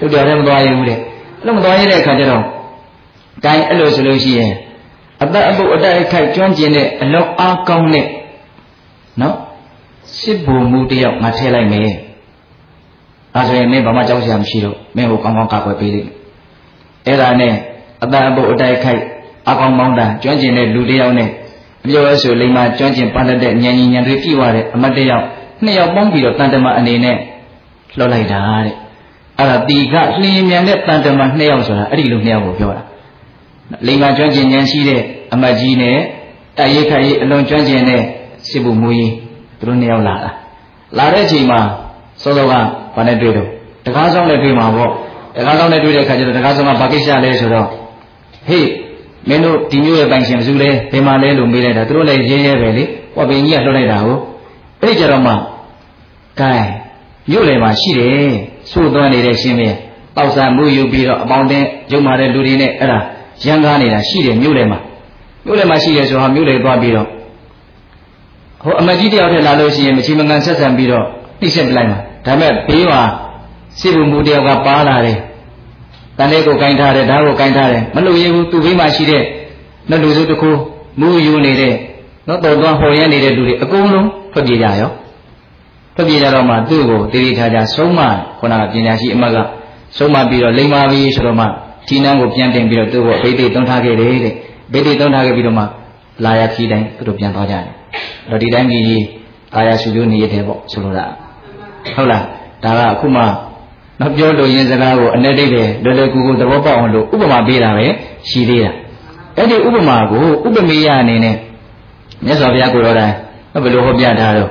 သူတော်လည်းမသွားရဘူးတဲ့အဲ့လိုမသွားရတဲ့အခါကျတော့ဂိုင်းအဲ့လိုဆိုလို့ရှိရင်အသက်အပုတ်အတိုက်အခိုက်ကျွမ်းကျင်တဲ့အလောက်အားကောင်းတဲ့နော်စစ်ဘုံမှုတယောက်ငါထည့်လိုက်မယ်ဒါဆိုရင်မင်းဘာမှကြောက်စရာမရှိတော့မင်းကိုကောင်းကောင်းကာကွယ်ပေးလိမ့်မယ်အဲ့ဒါနဲ့အသက်အပုတ်အတိုက်အခိုက်အကောင်းမောင်းတာကျွမ်းကျင်တဲ့လူတယောက်နဲ့အပြောရဆိုလိမ္မာကျွမ်းကျင်ပါလက်တဲ့ဉာဏ်ကြီးဉာဏ်တွေပြည့်ဝတဲ့အမတ်တယောက်နှစ်ယောက်ပေါင်းပြီးတော့တန်တမအနေနဲ့လှော်လိုက်တာတဲ့အဲ့ဒါတီကလျင်မြန်တဲ့တန်တမနှစ်ယောက်ဆိုတာအဲ့ဒီလိုနှစ်ယောက်ကိုပြောတာလိမ္မာကျွမ်းကျင်ဉာဏ်ရှိတဲ့အမတ်ကြီးနဲ့တိုက်ရိုက်ခိုက်ရေးအလွန်ကျွမ်းကျင်တဲ့စစ်ဘုံမူကြီးသူတို့နှစ်ယောက်လာတာလာတဲ့အချိန်မှာစောစောကဘာနဲ့တွေ့တော့တကားဆောင်နဲ့တွေ့မှာပေါ့တကားဆောင်နဲ့တွေ့တဲ့အခါကျတော့တကားဆောင်ကဘာကိစ္စလဲဆိုတော့ဟေးမင်းတို့ဒီမျိုးရဲ့ပိုင်ရှင်ဘယ်သူလဲဘယ်မှာလဲလို့မေးလိုက်တာသူတို့လည်းရဲရဲပဲလေဟောပင်ကြီးကလှုပ်လိုက်တာဟုတ်အဲ့ဒီကြတော့မှကဲမြို့လေမှာရှိတယ်စိုးသွမ်းနေတဲ့ရှင်မင်းတောက်ဆံမှုယူပြီးတော့အပေါင်းတင်းရုံမာတဲ့လူတွေနဲ့အဲ့ဒါရန်ကားနေတာရှိတယ်မြို့လေမှာမြို့လေမှာရှိတယ်ဆိုတော့မြို့လေသွားပြီးတော့ဟိုအမကြီးတယောက်ထက်လာလို့ရှိရင်မချီမကန်ဆက်ဆံပြီးတော့နှိမ့်ဆက်ပလိုက်မှာဒါမဲ့ဘေးမှာစစ်ဘုံမူတယောက်ကပါလာတယ်တန်လေးကိုကင်ထားတယ်ဓာတ်ကိုကင်ထားတယ်မလို့ရဘူးသူ့ဘေးမှာရှိတဲ့နှလူစုတစ်ခုမူယူနေတဲ့နော်တော်တော်ဟော်ရဲနေတဲ့လူတွေအကုန်လုံးထွက်ပြေးကြရောထွက်ပြေးကြတော့မှသူ့ကိုတည်တည်ထားကြဆုံးမခုနကပညာရှိအမတ်ကဆုံးမပြီးတော့လိမ္မာပြီးဆိုတော့မှထီနန်းကိုပြန်တင်ပြီးတော့သူ့ကိုအဘိဓိတုံးထားခဲ့တယ်တဲ့ဘိဓိတုံးထားခဲ့ပြီးတော့မှလာရခီးတိုင်းသူတို့ပြန်သွားကြတယ်အဲ့တော့ဒီတိုင်းကြီးအာရစုလို့နေရတယ်ပေါ့ဆိုလိုတာဟုတ်လားဒါကအခုမှနောက်ပြောလို့ရင်စကားကိုအ내တိတ်တယ်လွယ်လွယ်ကူကူသဘောပေါက်အောင်လို့ဥပမာပေးတာပဲရှိသေးတာအဲ့ဒီဥပမာကိုဥပမေယအနေနဲ့မြတ်စွာဘုရားကိုယ်တော်တိုင်ဘယ်လိုဟောပြထားတော့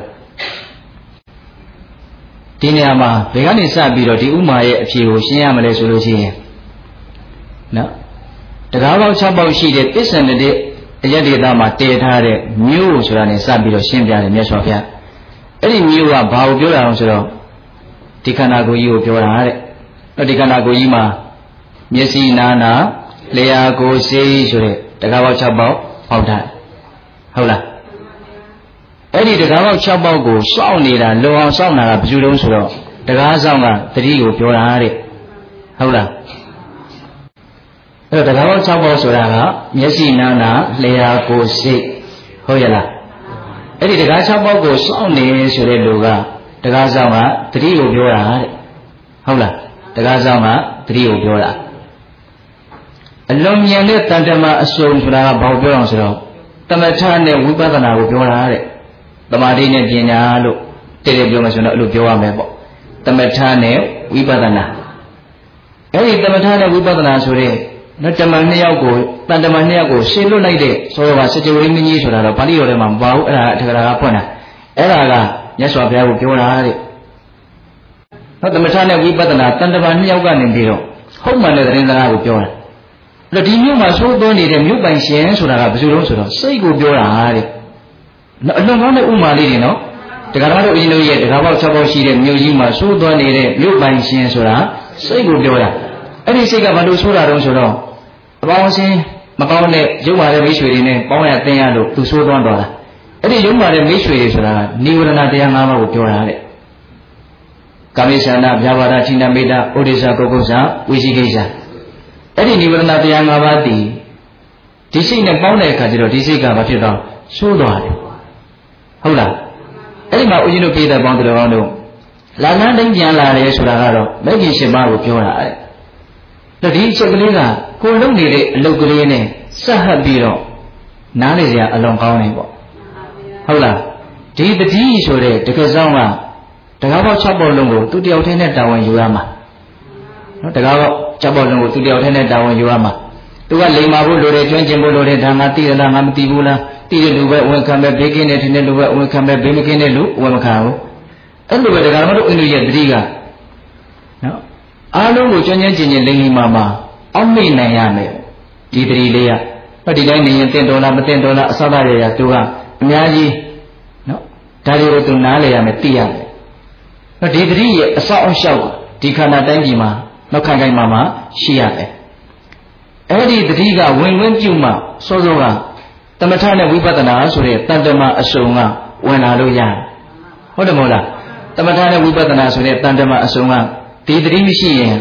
ဒီနေရာမှာဘယ်ကနေစပြီးတော့ဒီဥမာရဲ့အဖြေကိုရှင်းရမလဲဆိုလို့ရှိရင်နော်တရားပေါက်၆ပေါက်ရှိတဲ့ပစ္စံတဲ့အယတ္တိသားမှာတည်ထားတဲ့မျိုးဆိုတာနဲ့စပြီးတော့ရှင်းပြတယ်မြတ်စွာဘုရားအဲ့ဒီမျိုးကဘာကိုပြောတာလဲဆိုတော့ဒီခန္ဓာကိုယ်ကြီးကိုပြောတာတဲ့။ဒီခန္ဓာကိုယ်ကြီးမှာမျက်စိနာနာလျှာကိုယ်စိတ်ဆိုတဲ့တကားပေါက်၆ပေါက်ပေါက်ထားဟုတ်လား။အဲ့ဒီတကားပေါက်၆ပေါက်ကိုစောင့်နေတာလုံအောင်စောင့်တာကဘယ်သူတုံးဆိုတော့တကားဆောင်ကတတိကိုပြောတာတဲ့ဟုတ်လား။အဲ့တော့တကားပေါက်၆ပေါက်ဆိုတာကမျက်စိနာနာလျှာကိုယ်စိတ်ဟုတ်ရလား။အဲ့ဒီတကား၆ပေါက်ကိုစောင့်နေဆိုတဲ့လူကတကားဆောင်ကတတိကိုပြောတာတဲ့ဟုတ်လားတကားဆောင်ကတတိကိုပြောတာအလွန်မြန်တဲ့တန်တမာအစုံဆိုတာကဘာကိုပြောအောင်ဆိုတော့တမထနဲ့ဝိပဿနာကိုပြောတာတဲ့တမာတိနဲ့ပညာလို့တည့်တည့်ပြောမှဆိုတော့အဲ့လိုပြောရမယ်ပေါ့တမထနဲ့ဝိပဿနာအဲ့ဒီတမထနဲ့ဝိပဿနာဆိုတဲ့နော်တမန်နှစ်ယောက်ကိုတန်တမန်နှစ်ယောက်ကိုရှင်းလွတ်လိုက်တဲ့ဆိုတော့စကြဝဠာမင်းကြီးဆိုတာတော့ပါဠိတော်ထဲမှာမပါဘူးအဲ့ဒါအထက်ကရာကဖွင့်တာအဲ့ဒါကမြတ်စွာဘုရားကိုပြောတာတဲ့။နော်သမထနဲ့ဝိပဿနာတန်တမာနှစ်ယောက်ကနေပြီးတော့ဟုတ်မှန်တဲ့သတင်းစကားကိုပြောတာ။အဲ့တော့ဒီမြို့မှာသိုးသွင်းနေတဲ့မြို့ပိုင်ရှင်ဆိုတာကဘယ်သူလို့ဆိုတော့စိတ်ကိုပြောတာတဲ့။နော်အလွန်ကောင်းတဲ့ဥမာလေးတွေနော်။တရားတော်တို့အရင်တို့ရဲ့တရားပေါက်၆ပေါက်ရှိတဲ့မြို့ကြီးမှာသိုးသွင်းနေတဲ့မြို့ပိုင်ရှင်ဆိုတာစိတ်ကိုပြောတာ။အဲ့ဒီစိတ်ကဘာလို့ဆိုးတာတုံးဆိုတော့အပေါင်းအစင်းမကောင်းတဲ့ရုပ်မာတဲ့မိတ်ဆွေတွေနဲ့ပေါင်းရသင်ရလို့သူသိုးသွင်းသွားတာ။အဲ့ဒီရုံမာတဲ့မိတ်ဆွေတွေဆိုတာကနိဝရဏတရား၅ပါးကိုပြောတာတဲ့ကာမိသနာဗျာပါဒဌိနမေတ္တာဩဒိသကုက္ကုဇဝိသိကိစ္စအဲ့ဒီနိဝရဏတရား၅ပါးတည်ဒီစိတ်နဲ့ပေါင်းတဲ့အခါကျတော့ဒီစိတ်ကဘာဖြစ်တော့ဆိုးသွားတယ်ဟုတ်လားအဲ့ဒီမှာဦးဇင်းတို့ပြည်သက်ပေါင်းတော်ကောင်းတို့လာလန်းတိုင်းပြန်လာတယ်ဆိုတာကတော့မဂ္ဂင်၈ပါးကိုပြောတာအဲ့ဒါဒီအချက်ကလေးကကိုယ်လုပ်နေတဲ့အလုပ်ကလေးနဲ့ဆက်ဟပ်ပြီးတော့နားလေစရာအလွန်ကောင်းနေပေါ့ဟုတ်လားဒီတတိဆိုတဲ့တကယ်ဆောင်ကတကားပေါက်၆ပေါက်လုံးကိုသူတယောက်တည်းနဲ့တာဝန်ယူရမှာနော်တကားပေါက်၆ပေါက်လုံးကိုသူတယောက်တည်းနဲ့တာဝန်ယူရမှာသူကလိမ်မာဖို့လိုတယ်ကျွမ်းကျင်ဖို့လိုတယ်ဒါငါသိရလားငါမသိဘူးလားသိတဲ့လူပဲဝန်ခံပဲဘေးကင်းတဲ့ထင်တဲ့လူပဲဝန်ခံပဲဘေးမကင်းတဲ့လူဝန်မခံဘူးအဲ့လိုပဲတကားမတို့အင်းတို့ရဲ့တတိကနော်အားလုံးကိုကျွမ်းကျင်ကျင်ကျင်လိမ်လိမ်မာမာအောက်မေ့နိုင်ရမယ်ဒီတတိလေးကဟောဒီတိုင်းနေရင်တင့်တော်လားမတင့်တော်လားအစသာရရသူကအများကြီးနော်ဒါတွေကိုသူနားလည်ရမယ်သိရမယ်နော်ဒီတတိရဲ့အဆောက်အအုံဒီခန္ဓာတိုင်းပြည်မှာနောက်ခိုင်ခိုင်မာမာရှိရမယ်အဲ့ဒီတတိကဝင်ဝင်ပြုမှစောစောကတမထနဲ့ဝိပဿနာဆိုတဲ့တန်တမာအစုံကဝင်လာလို့ရတယ်ဟုတ်တယ်မဟုတ်လားတမထနဲ့ဝိပဿနာဆိုတဲ့တန်တမာအစုံကဒီတတိမရှိရင်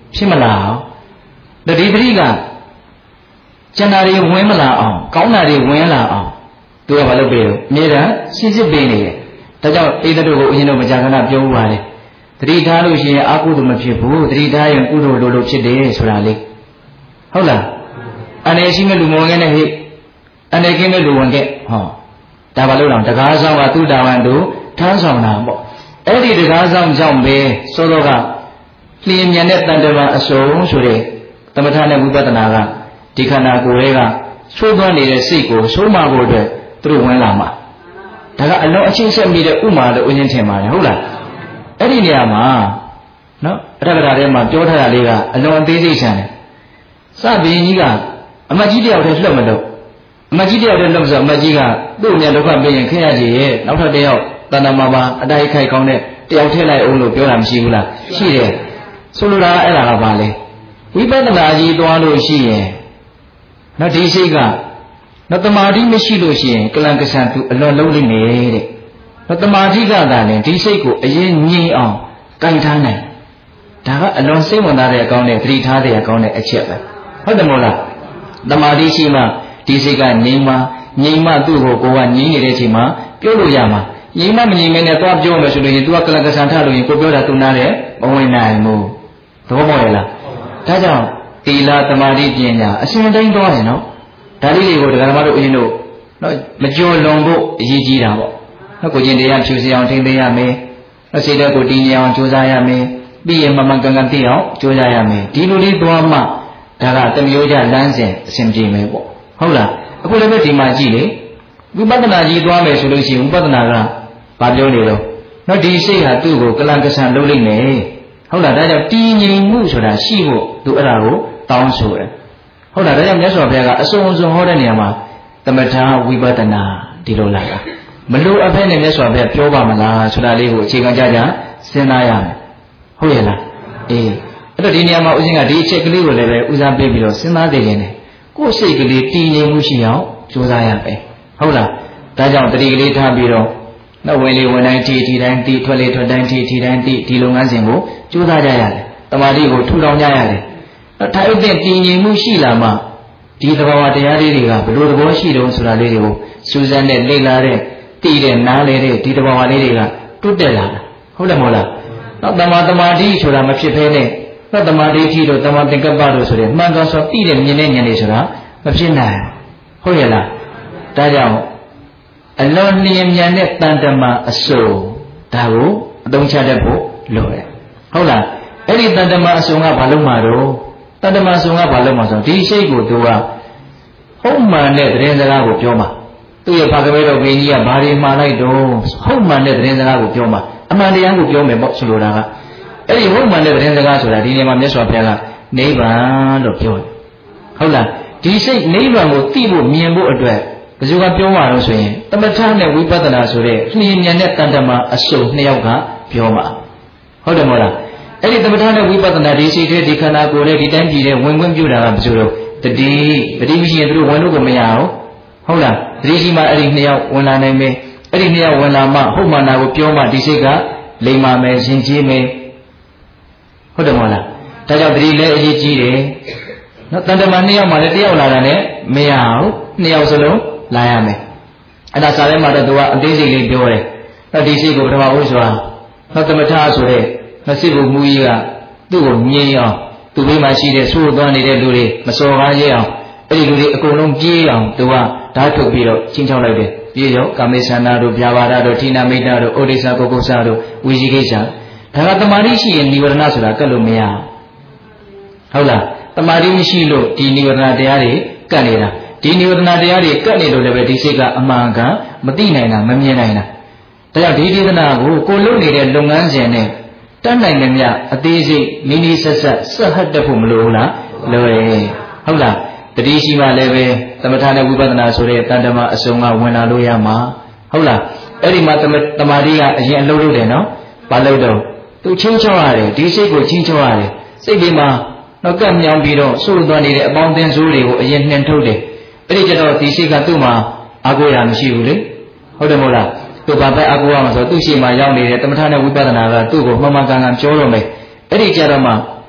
ဖြစ်မလားတတိပရိကကျန်တာတွေဝင်မလာအောင်ကောင်းတာတွေဝင်လာအောင်သူကဘာလုပ်ပေးလို့အမြဲတမ်းစစ်စစ်ပေးနေတယ်ဒါကြောင့်ဣဒတို့ကိုအရင်တော့မကြာခဏပြောဦးပါတယ်တတိထားလို့ရှိရင်အကုသိုလ်မဖြစ်ဘူးတတိထားရင်ကုသိုလ်လိုလိုဖြစ်တယ်ဆိုတာလေဟုတ်လားအနေရှိမဲ့လူမဝင်ခဲ့နဲ့ဟိအနေကင်းမဲ့လူဝင်ခဲ့ဟောဒါဘာလို့လဲတကားဆောင်ကသူ့တာဝန်သူထမ်းဆောင်တာပေါ့အဲ့ဒီတကားဆောင်ကြောင့်ပဲစောစောကလျင်မြန်တဲ့တန်တမာအစုံဆိုတဲ့သမထနဲ့ဝိပဿနာကဒီခန္ဓာကိုယ်ရဲ့ကသိုးသွန်းနေတဲ့စိတ်ကိုဆုံးမဖို့အတွက်သူတို့ဝင်လာမှာဒါကအလုံးအချင်းဆက်မိတဲ့ဥမာလို့ဦးချင်းထင်ပါတယ်ဟုတ်လားအဲ့ဒီနေရာမှာနော်အထက်ကရာထဲမှာပြောထားတာလေးကအလုံးအသေးစိတ်ဆန်တယ်စပင်းကြီးကအမကြီးတယောက်တည်းလှုပ်မလို့အမကြီးတယောက်တည်းလှုပ်ဆိုအမကြီးကသူ့အမြတ်ဒုက္ခပေးရင်ခင်ရကြီးရဲ့နောက်ထပ်တယောက်တဏ္ဍမာပါအတိုက်ခိုက်ကောင်းတဲ့တယောက်ထည့်လိုက်အောင်လို့ပြောတာမရှိဘူးလားရှိတယ်ဆိုလိုတာအဲ့ဒါကဘာလဲဝိပဿနာကြီးသွားလို့ရှိရင်နော်ဒီစိတ်ကနော်တမာတိမရှိလို့ရှိရင်ကလန်ကဆန်သူအလွန်လုံးလိမ့်မယ်တဲ့နော်တမာတိကသာလည်းဒီစိတ်ကိုအရင်ငြိမ်အောင်ကင်ထားနိုင်ဒါကအလွန်စိတ်ဝင်စားတဲ့အကောင်းနဲ့သတိထားတဲ့အကောင်းနဲ့အချက်ပဲဟုတ်တယ်မို့လားတမာတိရှိမှဒီစိတ်ကငြိမ်မှငြိမ်မှသူ့ကိုကိုကငြိမ်နေတဲ့အချိန်မှာပြောလို့ရမှာငြိမ်မှမငြိမ်မဲနဲ့သွားပြောမယ်ဆိုလို့ရင် तू ကကလန်ကဆန်ထလို့ရင်ကိုပြောတာ तू နားတယ်မဝင်နိုင်ဘူးသဘောပေါက်ရဲ့လားဒါကြောင့်သီလသမာဓိပညာအရှင်တိုင်းသွားတယ်နော်ဒါလေးတွေကိုဒကာဓမ္မတို့အရင်တို့နော်မကြော်လွန်ဖို့အရေးကြီးတာပေါ့နော်ကိုကျင်တရားဖြူစင်အောင်ထိန်းသိမ်းရမယ်နော်စိတ်ဓာတ်ကိုတည်ငြိမ်အောင်ကြိုးစားရမယ်ပြီးရင်မမှန်ကန်ကန်သိအောင်ကြိုးစားရမယ်ဒီလိုလေးသွားမှဒါကတမျိုးကြလမ်းစဉ်အစဉ်ပြေမယ်ပေါ့ဟုတ်လားအခုလည်းပဲဒီမှာကြည့်လေဝိပဿနာကြီးသွားမယ်ဆိုလို့ရှိရင်ဝိပဿနာကဘာပြောနေတော့နော်ဒီစိတ်ဟာသူ့ကိုကလန်ကဆန်လုပ်လိုက်မယ်ဟုတ်လားဒါကြောင့်တည်ငြိမ်မှုဆိုတာရှိဖို့သူအဲ့ဒါကိုတောင်းဆိုတယ်ဟုတ်လားဒါကြောင့်မြတ်စွာဘုရားကအစုံအစုံဟောတဲ့နေရာမှာသမထဝိပဿနာဒီလိုလာတာမလို့အဖက်နဲ့မြတ်စွာဘုရားပြောပါမလားဆိုတာလေးကိုအခြေခံကြကြစဉ်းစားရမယ်ဟုတ်ရဲ့လားအေးအဲ့တော့ဒီနေရာမှာဦးဇင်းကဒီအချက်ကလေးကိုလည်းပဲဦးစားပေးပြီးတော့စဉ်းစားသိခြင်းနဲ့ကိုယ်စိတ်ကလေးတည်ငြိမ်မှုရှိအောင်ကြိုးစားရမယ်ဟုတ်လားဒါကြောင့်တတိကလေးထားပြီးတော့နောက်ဝင်လေဝင်တိုင်းထီထီတိုင်းတီထွက်လေထွက်တိုင်းထီထီတိုင်းတီဒီလုပ်ငန်းစဉ်ကိုကြိုးစားကြရတယ်တမာတိကိုထူထောင်ကြရတယ်ထိုင်တဲ့တည်ငြိမ်မှုရှိလာမှဒီသဘာဝတရားလေးတွေကဘယ်လိုသဘောရှိတုံးဆိုတာလေးတွေကိုစူးစမ်းတဲ့လေ့လာတဲ့သိတဲ့နားလေတဲ့ဒီသဘာဝလေးတွေကတွတ်တက်လာတာဟုတ်တယ်မဟုတ်လားနောက်တမာတမာတိဆိုတာမဖြစ်ဖဲနဲ့နောက်တမာတိထီတို့တမာသင်္ကပ္ပတို့ဆိုတဲ့မှန်တော်ဆိုသိတဲ့မြင်တဲ့ဉာဏ်တွေဆိုတာမဖြစ်နိုင်ဟုတ်ရဲ့လားဒါကြောင့်အလွန်လျင်မြန်တဲ့တန်တမာအစိုးဒါကိုအသုံးချတတ်ဖို့လိုတယ်ဟုတ်လားအဲ့ဒီတန်တမာအစိုးကဘာလို့မှာတော့တန်တမာအစိုးကဘာလို့မှာဆိုဒီစိတ်ကိုသူကဟုတ်မှန်တဲ့သတင်းစကားကိုပြောမှာသူ့ရဲ့ဘာကမဲတော်ဘင်းကြီးကဘာတွေမှားလိုက်တော့ဟုတ်မှန်တဲ့သတင်းစကားကိုပြောမှာအမှန်တရားကိုပြောမယ်ပေါ့ဆိုလိုတာကအဲ့ဒီဟုတ်မှန်တဲ့သတင်းစကားဆိုတာဒီနေရာမှာမြတ်စွာဘုရားကနိဗ္ဗာန်လို့ပြောတယ်ဟုတ်လားဒီစိတ်နိဗ္ဗာန်ကိုသိဖို့မြင်ဖို့အတွက်ဘယ်သူကပြောမှာလို့ဆိုရင်သမထနဲ့ဝိပဿနာဆိုတဲ့လျင်မြန်တဲ့တန်တမာအစုံနှစ်ယောက်ကပြောမှာဟုတ်တယ်မဟုတ်လားအဲ့ဒီသမထနဲ့ဝိပဿနာဒီစိတ်တွေဒီခန္ဓာကိုယ်ရဲ့ဒီတိုင်းပြည်ရဲ့ဝင်ခွင့်ပြုတာကဘယ်သူတို့တတိတတိမရှိရင်သူတို့ဝင်လို့ကိုမရအောင်ဟုတ်လားတတိရှိမှအဲ့ဒီနှစ်ယောက်ဝင်လာနိုင်မယ်အဲ့ဒီနှစ်ယောက်ဝင်လာမှဟုတ်မှန်တာကိုပြောမှဒီစိတ်ကလိမ္မာမယ်ရှင်ကြီးမယ်ဟုတ်တယ်မဟုတ်လားဒါကြောင့်တတိလည်းအရေးကြီးတယ်နော်တန်တမာနှစ်ယောက်မှလည်းတယောက်လာတာနဲ့မရအောင်နှစ်ယောက်စလုံးလာရမယ်အဲ့ဒါစာထဲမှာတော့သူကအသေးစိတ်လေးပြောတယ်တော့ဒီစိတ်ကိုပထမဦးစွာနော်သမထဆိုတဲ့မစိတ်ကိုမူကြီးကသူ့ကိုငြိမ်အောင်သူ့ဘေးမှာရှိတဲ့ဆိုးသွားနေတဲ့လူတွေမစော်ကားရအောင်အဲ့ဒီလူတွေအကုန်လုံးပြေးအောင်သူကဓာတ်ထုတ်ပြီးတော့ချင်းချောင်းလိုက်တယ်ပြေးရောကာမေသနာတို့ဗျာပါဒတို့ဌိနမိတ်တာတို့ဩဒိသကုက္ကုဆတို့ဝိဇိကိစ္စဒါကတမာတိရှိရင်និဝရဏဆိုတာကတ်လို့မရဟုတ်လားတမာတိမရှိလို့ဒီនិဝရဏတရားတွေကတ်နေတာဒီនិဝရဏတရားတွေကတ်နေလို့လည်းပဲဒီစိတ်ကအမှန်ကန်မသိနိုင်တာမမြင်နိုင်တာဒါကြောင့်ဒီဒေသနာကိုကိုလုပ်နေတဲ့လုပ်ငန်းစဉ်နဲ့တတ်နိုင်တယ်မြအသေးစိတ်မိနိဆက်ဆက်ဆက်ဟတ်တတ်ဖို့မလိုဘူးလားလိုရဟုတ်လားတတိရှိမှလည်းပဲသမထနဲ့ဝိပဿနာဆိုတဲ့တန်တမာအစုံကဝင်လာလို့ရမှာဟုတ်လားအဲ့ဒီမှာတမာတိကအရင်အလုပ်လုပ်တယ်နော်ဘာလုပ်တော့သူချင်းချောရတယ်ဒီစိတ်ကိုချင်းချောရတယ်စိတ်ဒီမှာနောက်ကမြောင်ပြီးတော့စိုးသွားနေတဲ့အပေါင်းအသင်းဆိုးတွေကိုအရင်နှင်ထုတ်တယ်အဲ့ဒီကျတော့ဒီစိတ်ကသူ့မှာအာကိုရာမရှိဘူးလေဟုတ်တယ်မဟုတ်လားသူဘာပဲအာကိုရမှာဆိုသူ့ရှိမှရောက်နေတဲ့တမထနဲ့ဝိပဿနာကသူ့ကိုမှန်မှန်ကန်ကန်ပြောတော့မယ်အဲ့ဒီကျတော့မှဒ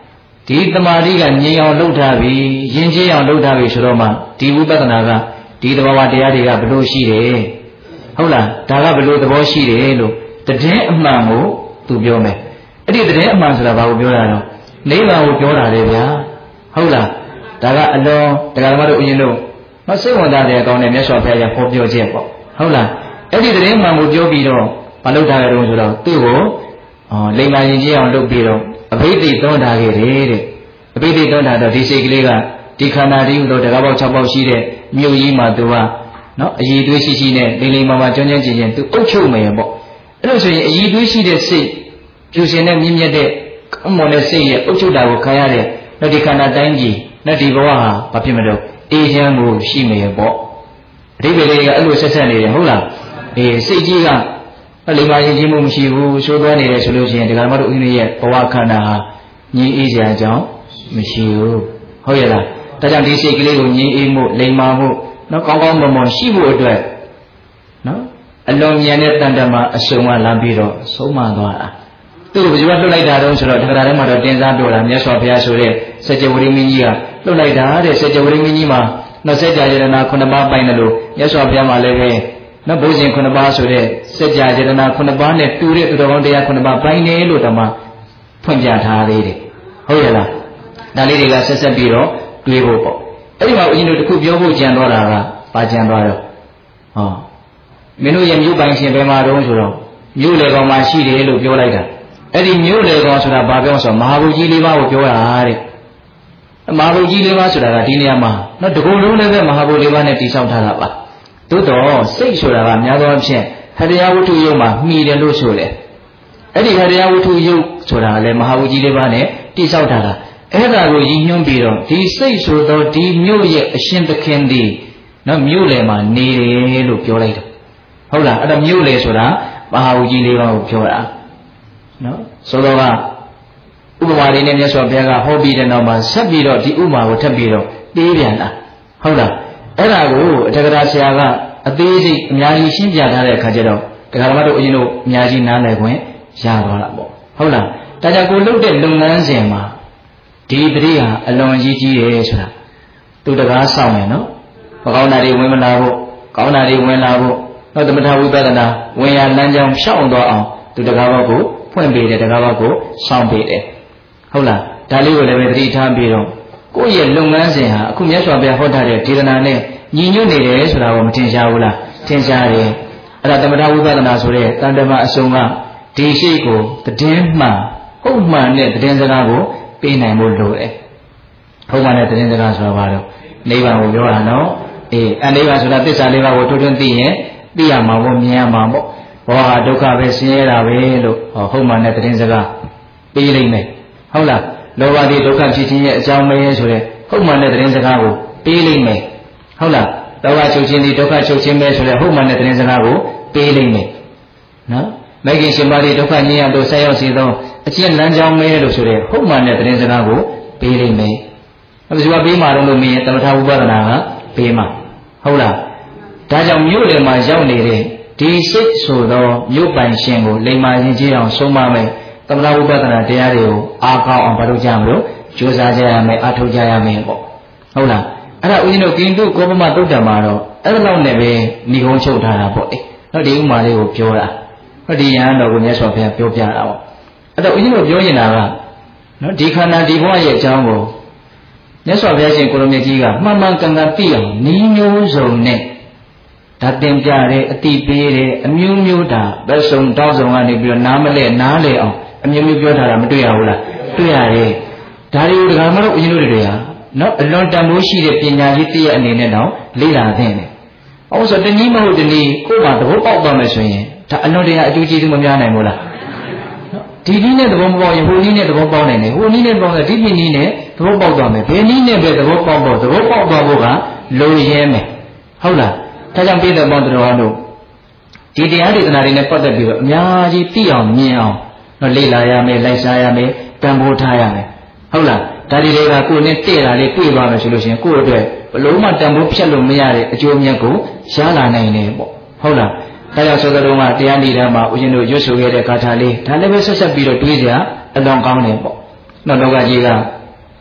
ဒီတမာတိကငြိမ်အောင်လှုပ်ထားပြီယဉ်ကျေးအောင်လှုပ်ထားပြီဆိုတော့မှဒီဝိပဿနာကဒီသဘောဝတရားတွေကဘလို့ရှိတယ်ဟုတ်လားဒါကဘလို့သဘောရှိတယ်လို့တည်င်းအမှန်ကိုသူပြောမယ်အဲ့ဒီတည်င်းအမှန်ဆိုတာဘာကိုပြောတာလဲနိဗ္ဗာန်ကိုပြောတာလေဗျာဟုတ်လားဒါကအလွန်တရားဓမ္မတို့ဦးဇင်းတို့မစိတ်ဝင်စားတဲ့အကောင်းနဲ့မြတ်စွာဘုရားကဟောပြောခြင်းပေါ့ဟုတ်လားအဲ့ဒီတည်င်းမှန်ကိုပြောပြီးတော့မလုပ်တာကြတော့ဆိုတော့သူ့ကိုအော်လိမ္မာရင်ကြီးအောင်လုပ်ပြီးတော့အဘိဓိသွန်းထားခဲ့တယ်တဲ့အဘိဓိသွန်းထားတော့ဒီစိတ်ကလေးကဒီခန္ဓာတည်းဟူသောတရားပေါက်၆ပေါက်ရှိတဲ့မြို့ကြီးမှာသူကနော်အည်သွေးရှိရှိနဲ့လိမ့်လိမ္မာမာကျွမ်းကျွမ်းကျင်ကျင်သူအုပ်ချုပ်မယ်ပေါ့အဲ့လိုဆိုရင်အည်သွေးရှိတဲ့စိတ်ပြူစင်တဲ့မြင့်မြတ်တဲ့ကောင်းမွန်တဲ့စိတ်ရဲ့အုပ်ချုပ်တာကိုခံရတဲ့နော်ဒီခန္ဓာတိုင်းကြီးနော်ဒီဘဝဟာဘာဖြစ်မလို့အေးချမ်းမှုရှိမယ်ပေါ့အဓိပ္ပာယ်လေးကအဲ့လိုဆက်ဆက်နေတယ်ဟုတ်လားအေးစိတ်ကြီးကလိမ္မာရင်ကြီးမှုမရှိဘူးဆိုးသွမ်းနေတယ်ဆိုလို့ရှိရင်ဒီကမ္ဘာတို့ဥင်းရဲ့ဘဝခန္ဓာဟာငြိမ်းအေးစရာအကြောင်းမရှိဘူးဟုတ်ရဲ့လားဒါကြောင့်ဒီစိတ်ကလေးကိုငြိမ်းအေးမှုလိမ္မာမှုနော်ကောင်းကောင်းမွန်မွန်ရှိဖို့အတွက်နော်အလွန်မြန်တဲ့တန်တမာအရှုံးကလမ်းပြီးတော့ဆုံးမသွားတာသူ့ကိုဘယ်လိုလွတ်လိုက်တာတုံးဆိုတော့တရားထဲမှာတော့တင်စားပြောတာမြတ်စွာဘုရားဆိုတဲ့စัจ java ဝိမင်းကြီးကလွတ်လိုက်တာတဲ့စัจ java ဝိမင်းကြီးမှာနော်စัจ java ယတနာခုနှစ်ပါးပိုင်းတယ်လို့မြတ်စွာဘုရားမှာလည်းပဲနော်ဘုဇင်ခုနှစ်ပါးဆိုတဲ့စัจ java ယတနာခုနှစ်ပါးနဲ့တူတဲ့သူတော်ကောင်းတရားခုနှစ်ပါးပိုင်းတယ်လို့တမဖွင့်ပြထားသေးတယ်ဟုတ်ရဲ့လားဒါလေးတွေကဆက်ဆက်ပြီးတော့တွေးဖို့ပေါ့အဲ့ဒီမှာဦးဇင်းတို့တခုပြောဖို့ကြံတော့တာကပါကြံသွားတော့ဟောမင်းတို့ရဲ့မြို့ပိုင်ရှင်ဘယ်မှာတုံးဆိုတော့မြို့လေကောင်မှာရှိတယ်လို့ပြောလိုက်တာအဲ့ဒီမြို့လေကောင်ဆိုတာဘာပြောဆိုမဟာဘူကြီးလေးပါးကိုပြောတာတဲ့မဟာဘူကြီးလေးပါးဆိုတာကဒီနေရာမှာနော်တကူလုံးလည်းပဲမဟာဘူလေးပါးနဲ့တိဆောက်ထားတာပါသို့တော့စိတ်ဆိုတာကများသောအားဖြင့်ဟတရားဝတ္ထုယုတ်မှာမှီတယ်လို့ဆိုတယ်အဲ့ဒီဟတရားဝတ္ထုယုတ်ဆိုတာကလည်းမဟာဘူကြီးလေးပါးနဲ့တိဆောက်ထားတာအဲ့ဒါကိုရည်ညွှန်းပြီးတော့ဒီစိတ်ဆိုတော့ဒီမြို့ရဲ့အရှင်သခင်ဒီနော်မြို့လေမှာနေတယ်လို့ပြောလိုက်တယ်ဟုတ်လားအဲ့ဒါမြို့လေဆိုတာမဟာဘူကြီးလေးပါးကိုပြောတာနော်ဆိုတော့ကဥပမာလေးနဲ့မြတ်စွာဘုရားကဟောပြီးတဲ့နောက်မှာဆက်ပြီးတော့ဒီဥပမာကိုထပ်ပြီးတော့ပေးပြန်တာဟုတ်လားအဲ့ဒါကိုအတက္ကရာဆရာကအသေးစိတ်အများကြီးရှင်းပြထားတဲ့အခါကျတော့တရားဓမ္မတို့အရင်တို့အများကြီးနားလည်ခွင့်ရသွားတာပေါ့ဟုတ်လားဒါကြောင့်ကိုလုပ်တဲ့လုပ်ငန်းစဉ်မှာဒီတတိဟာအလွန်ကြီးကြီးတယ်ဆိုတာသူတကားဆောင်တယ်နော်မကောင်းတာတွေဝင်မလာဖို့ကောင်းတာတွေဝင်လာဖို့နောက်သမထဝိပဿနာဝင်ရလမ်းကြောင်းဖြောင်းသွားအောင်သူတကားဘောက်ကိုဖွင့်ပေးတယ်တကားဘောက်ကိုဆောင်ပေးတယ်ဟုတ်လားဒါလေးကိုလည်းပဲသတိထားပြီးတော့ကိုယ့်ရဲ့လုပ်ငန်းစဉ်ဟာအခုမြတ်စွာဘုရားဟောထားတဲ့ဒေသနာနဲ့ညီညွတ်နေတယ်ဆိုတာကိုမထင်ရှားဘူးလားထင်ရှားတယ်အဲ့ဒါသမထဝိပဿနာဆိုတဲ့တန်တမအစုံကဒီရှိကိုတည်င်းမှန်ဟုတ်မှန်တဲ့တည်င်းစကားကိုပေးနိုင်ဖို့လိုတယ်ဟုတ်မှန်တဲ့တည်င်းစကားဆိုတာဘာလို့နိဗ္ဗာန်ကိုပြောတာနော်အေးအနိဗ္ဗာန်ဆိုတာသစ္စာလေးပါးကိုထွန်းထွန်းသိရင်သိရမှာပေါ့မြင်ရမှာပေါ့ဘောဟာဒုက္ခပဲဆင်းရဲတာပဲလို့ဟောဟုတ်မှန်တဲ့တည်င်းစကားပေးလိမ့်မယ်ဟုတ်လားလောဘတိဒုက္ခဖြစ်ခြင်းရဲ့အကြောင်းပဲဆိုတဲ့ဟုတ်မှန်တဲ့တည်င်းစကားကိုပေးလိမ့်မယ်ဟုတ်လားလောဘချုပ်ခြင်းဒီဒုက္ခချုပ်ခြင်းပဲဆိုတဲ့ဟုတ်မှန်တဲ့တည်င်းစကားကိုပေးလိမ့်မယ်နော်မဂ္ဂင်ရှင်ပါဠိဒုက္ခညင်ရတို့ဆက်ရောက်စေသောအကျင့်လမ်းကြောင်းမဲလို့ဆိုတဲ့ဟုတ်မှန်တဲ့တည်င်းစကားကိုပေးလိမ့်မယ်ဘယ်သူကပေးမှာတော့လို့မင်းသမထဝိပဿနာကပေးမှာဟုတ်လားဒါကြောင့်မြို့လေမှာရောက်နေတဲ့ဒီစိတ်ဆိုသောမြို့ပိုင်ရှင်ကိုလိမ္မာရင်ကြီးအောင်ဆုံးမမယ်သမထဝိပဿနာတရားတွေကိုအားကောင်းအောင်ဘာလို့ကြမလို့ကြိုးစားကြရမယ်အားထုတ်ကြရမယ်ပေါ့ဟုတ်လားအဲ့ဒါဦးဇင်းတို့ကိန္တုကောပမတုတ်တံမှာတော့အဲ့ဒါလောက်နဲ့ပဲဏိကုံးချုပ်ထားတာပေါ့အေးနော်ဒီဥမာလေးကိုပြောတာဟောဒီယဟန်တော်ကိုမြတ်စွာဘုရားပြောပြတာပေါ့အဲ့တော့ဦးဇင်းတို့ပြောနေတာကနော်ဒီခန္ဓာဒီဘဝရဲ့အကြောင်းကိုမြတ်စွာဘုရားရှင်ကိုရမေကြီးကမှန်မှန်ကန်ကန်သိအောင်ဤမျိုးစုံနဲ့ဒါတင်ပြတယ်အတိပေးတယ်အမျိုးမျိုးဒါဘယ်ဆုံးတောင်းဆောင်ကနေပြီးတော့နားမလဲနားလေအောင်အမျိုးမျိုးပြောထားတာမတွေ့ရဘူးလားတွေ့ရတယ်ဒါတွေကိုဒကာမတို့ဦးဇင်းတို့တွေဟာနော်အလွန်တန်ဖိုးရှိတဲ့ပညာကြီးတည့်ရအနေနဲ့တော့လေ့လာသင့်တယ်။အော်ဆိုတနည်းမဟုတ်တနည်းကိုယ်ကသဘောပေါက်သွားမယ်ဆိုရင်ဒါအလွန်တရာအကျိုးကျေးဇူးမများနိုင်ဘူးလား။နော်ဒီနည်းနဲ့သဘောမပေါက်ရင်ဟိုနည်းနဲ့သဘောပေါက်နိုင်တယ်။ဟိုနည်းနဲ့ပေါက်တယ်ဒီပြင်းနည်းနဲ့သဘောပေါက်သွားမယ်။ဘယ်နည်းနဲ့ပဲသဘောပေါက်ဖို့သဘောပေါက်သွားဖို့ကလိုရင်းမယ်။ဟုတ်လား။ဒါကြောင့်ပြည်တော်ပေါင်းတော်တို့ဒီတရားဒေသနာတွေနဲ့ပတ်သက်ပြီးတော့အများကြီးသိအောင်မြင်အောင်နော်လေ့လာရမယ်လိုက်စားရမယ်တန်ဖိုးထားရမယ်။ဟုတ်လား။ဒါဒီတွေကကိုယ်နဲ့တည့်တာလေးတွေ့ပါမယ်ဆိုလို့ရှိရင်ကိုယ့်အတွက်ဘလို့မှတန်ဖိုးဖြတ်လို့မရတဲ့အကျိုးအမြတ်ကိုရလာနိုင်တယ်ပေါ့ဟုတ်လားဒါကြောင့်ဆိုတော့ကတရားနိဒာမှာဦးဇင်းတို့ရွတ်ဆိုခဲ့တဲ့ဂါထာလေးဒါလည်းပဲဆက်ဆက်ပြီးတော့တွေးကြအလွန်ကောင်းတယ်ပေါ့နောက်လောကကြီးက